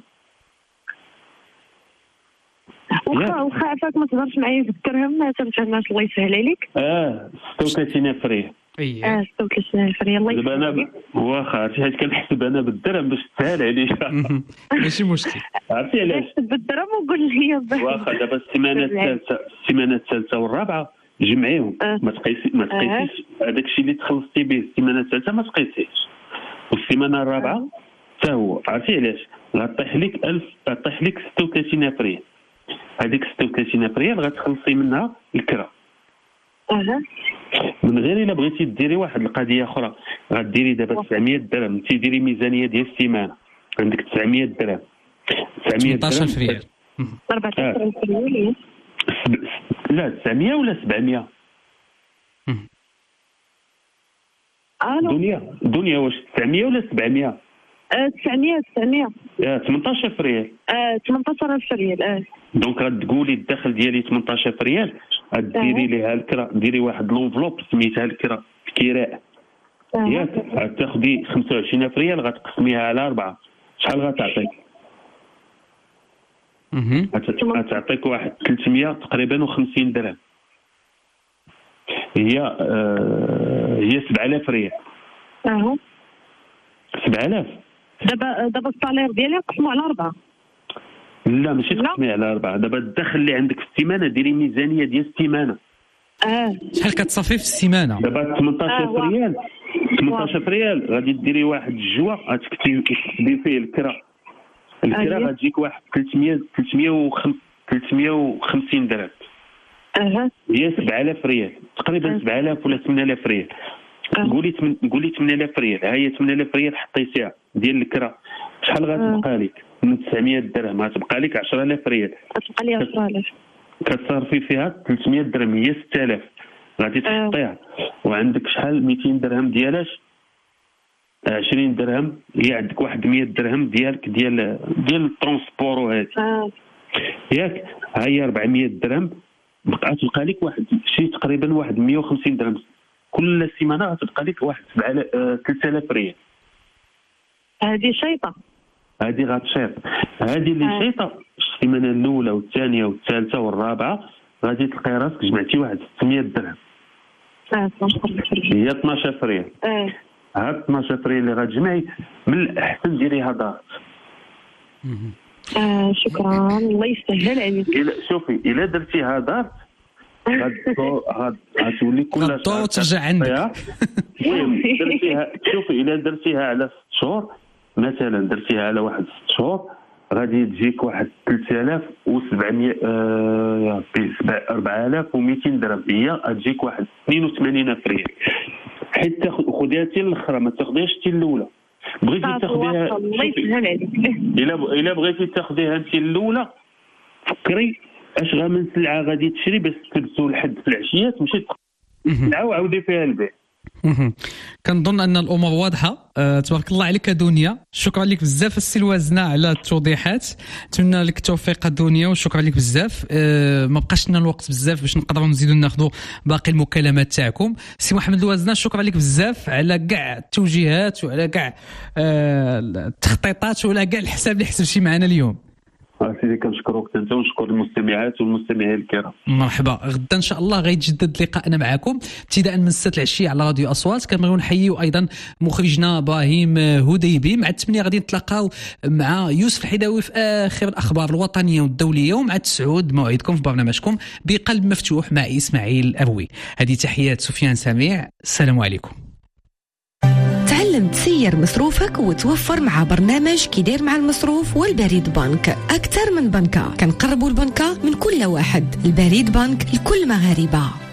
واخا واخا عافاك ما تهضرش معايا في الدرهم، ما تنفهمهاش الله يسهل عليك. اه ستة وثلاثين فريه اييه اه ستة وثلاثين ألف ريال. الله دابا انا يسلمك. واخا عرفتي حيت كنحسب انا بالدرهم باش تسهل عليك. ماشي مشكل. عرفتي علاش؟ بالدرهم وقول لي واخا دابا السيمانه الثالثه السيمانه الثالثه والرابعه جمعيهم ما تقيسي ما تقيسيش هذاك الشيء اللي تخلصتي به السيمانه الثالثه ما تقيسيش، والسيمانه الرابعه حتى هو. عرفتي علاش؟ غطيح لك ألف غطيح لك ستة وثلاثين ألف ريال. هذيك ستة وثلاثين ألف ريال غتخلصي منها الكرا. اها من غير الا بغيتي ديري واحد القضيه اخرى غديري دابا تسعمية درهم. انت ديري ميزانيه ديال السيمانه عندك تسعمية درهم تسعمية ثمانية عشر ريال أربعة عشر ألف ريال. لا تسعمية ولا سبعمية؟ دنيا دنيا واش تسعمية ولا سبعمية؟ اه تسعمية تسعمية اه ثمانية عشر ألف ريال. اه ثمانية عشر ألف ريال. اه دونك غتقولي الدخل ديالي ثمانية عشر ألف ريال غديري ليها الكرا، ديري واحد لونفلوب سميتها الكرا كراء ياك، غتاخدي خمسة وعشرين ألف ريال غتقسميها على أربعة، شحال غتعطيك؟ غتعطيك واحد ثلاثمية تقريبا وخمسين درهم. هي آه هي سبعة آلاف ريال. اها سبعة آلاف. دابا دابا الصالير ديالي نقسمو على أربعة. لا ماشي تقسمي على أربعة. دابا الدخل اللي عندك في السيمانة ديري ميزانية ديال السيمانة. اه شحال كتصافي في السيمانة؟ دابا ثمانية عشر ألف ريال ثمانية عشر ألف ريال غادي ديري واحد الجوا غتكتبي فيه الكرا. الكرا غتجيك واحد ثلاثمية ثلاثمية وخمسين درهم. اها هي سبعة آلاف ريال تقريبا سبعة آلاف ولا ثمانية آلاف ريال. قولي تمن... قولي ثمانية آلاف ريال. ها هي ثمانية آلاف ريال حطيتيها ديال الكرا، شحال غتبقى لك من تسعمية درهم؟ غتبقى لك عشرة آلاف ريال. غتبقى لي عشرة آلاف. كتصرفي فيها ثلاثمية درهم هي ستة آلاف غادي تحطيها. وعندك شحال مئتين درهم ديالاش عشرين درهم. هي عندك واحد مية درهم ديالك ديال ديال الترونسبور وهذه آه. ياك. ها هي أربعمية درهم بقات تبقى لك واحد شي تقريبا واحد مية وخمسين درهم كل سيمانه. غتبقى لك واحد سبعة ثلاثة آلاف ريال. هذه شيطه. هذه غتشيط. هذه اللي آه. شيطه السيمانه الاولى والثانيه والثالثه والرابعه غادي تلقاي راسك جمعتي واحد ستمية درهم. اه هي اثناش ألف ريال. اه هاد اثناش ألف ريال اللي غتجمعي من الاحسن ديريها دار. آه شكرا الله يسهل عليك. شوفي الا درتيها دار غتولي كل شهر ترجع عندك. درتيها شوفي الا درتيها على ست شهور مثلا درتيها على واحد ست شهور غادي تجيك واحد ثلاثة آلاف وسبعمية آه أربعة آلاف ومئتين درهم. هي غتجيك واحد اثنين وثمانين ألف ريال. حيت تاخذ خديها حتى الاخرى ما تاخذيهاش حتى الاولى. بغيتي تاخذيها الله يسهل عليك. الا الا بغيتي تاخذيها انت الاولى فكري اش غا من سلعه غادي تشري باش تلبسوا لحد في العشيه تمشي سلعه وعاودي فيها البيع. كنظن ان الامور واضحه. أه تبارك الله عليك دنيا. شكرا لك بزاف السي الوازنه على التوضيحات. نتمنى لك التوفيق دنيا وشكرا لك بزاف. أه ما بقاش لنا الوقت بزاف باش نقدروا نزيدوا ناخذوا باقي المكالمات تاعكم. سي محمد الوازنه شكرا لك بزاف على كاع التوجيهات وعلى كاع أه التخطيطات وعلى كاع الحساب اللي حسبتي معنا اليوم. سيدي كنشكروك انت ونشكر المستمعات والمستمعين الكرام. مرحبا. غدا ان شاء الله غيتجدد لقاءنا معكم ابتداء من ستة العشيه على راديو اصوات. كنبغيو نحييو ايضا مخرجنا ابراهيم هديبي. مع الثمانيه غادي نتلاقاو مع يوسف الحداوي في اخر الاخبار الوطنيه والدوليه، ومع التسعود موعدكم في برنامجكم بقلب مفتوح مع اسماعيل ابوي. هذه تحيات سفيان سميع. السلام عليكم. تعلم تسير مصروفك وتوفر مع برنامج كيدير مع المصروف والبريد بنك. أكثر من بنكة كنقربوا البنكة من كل واحد. البريد بنك لكل مغاربة.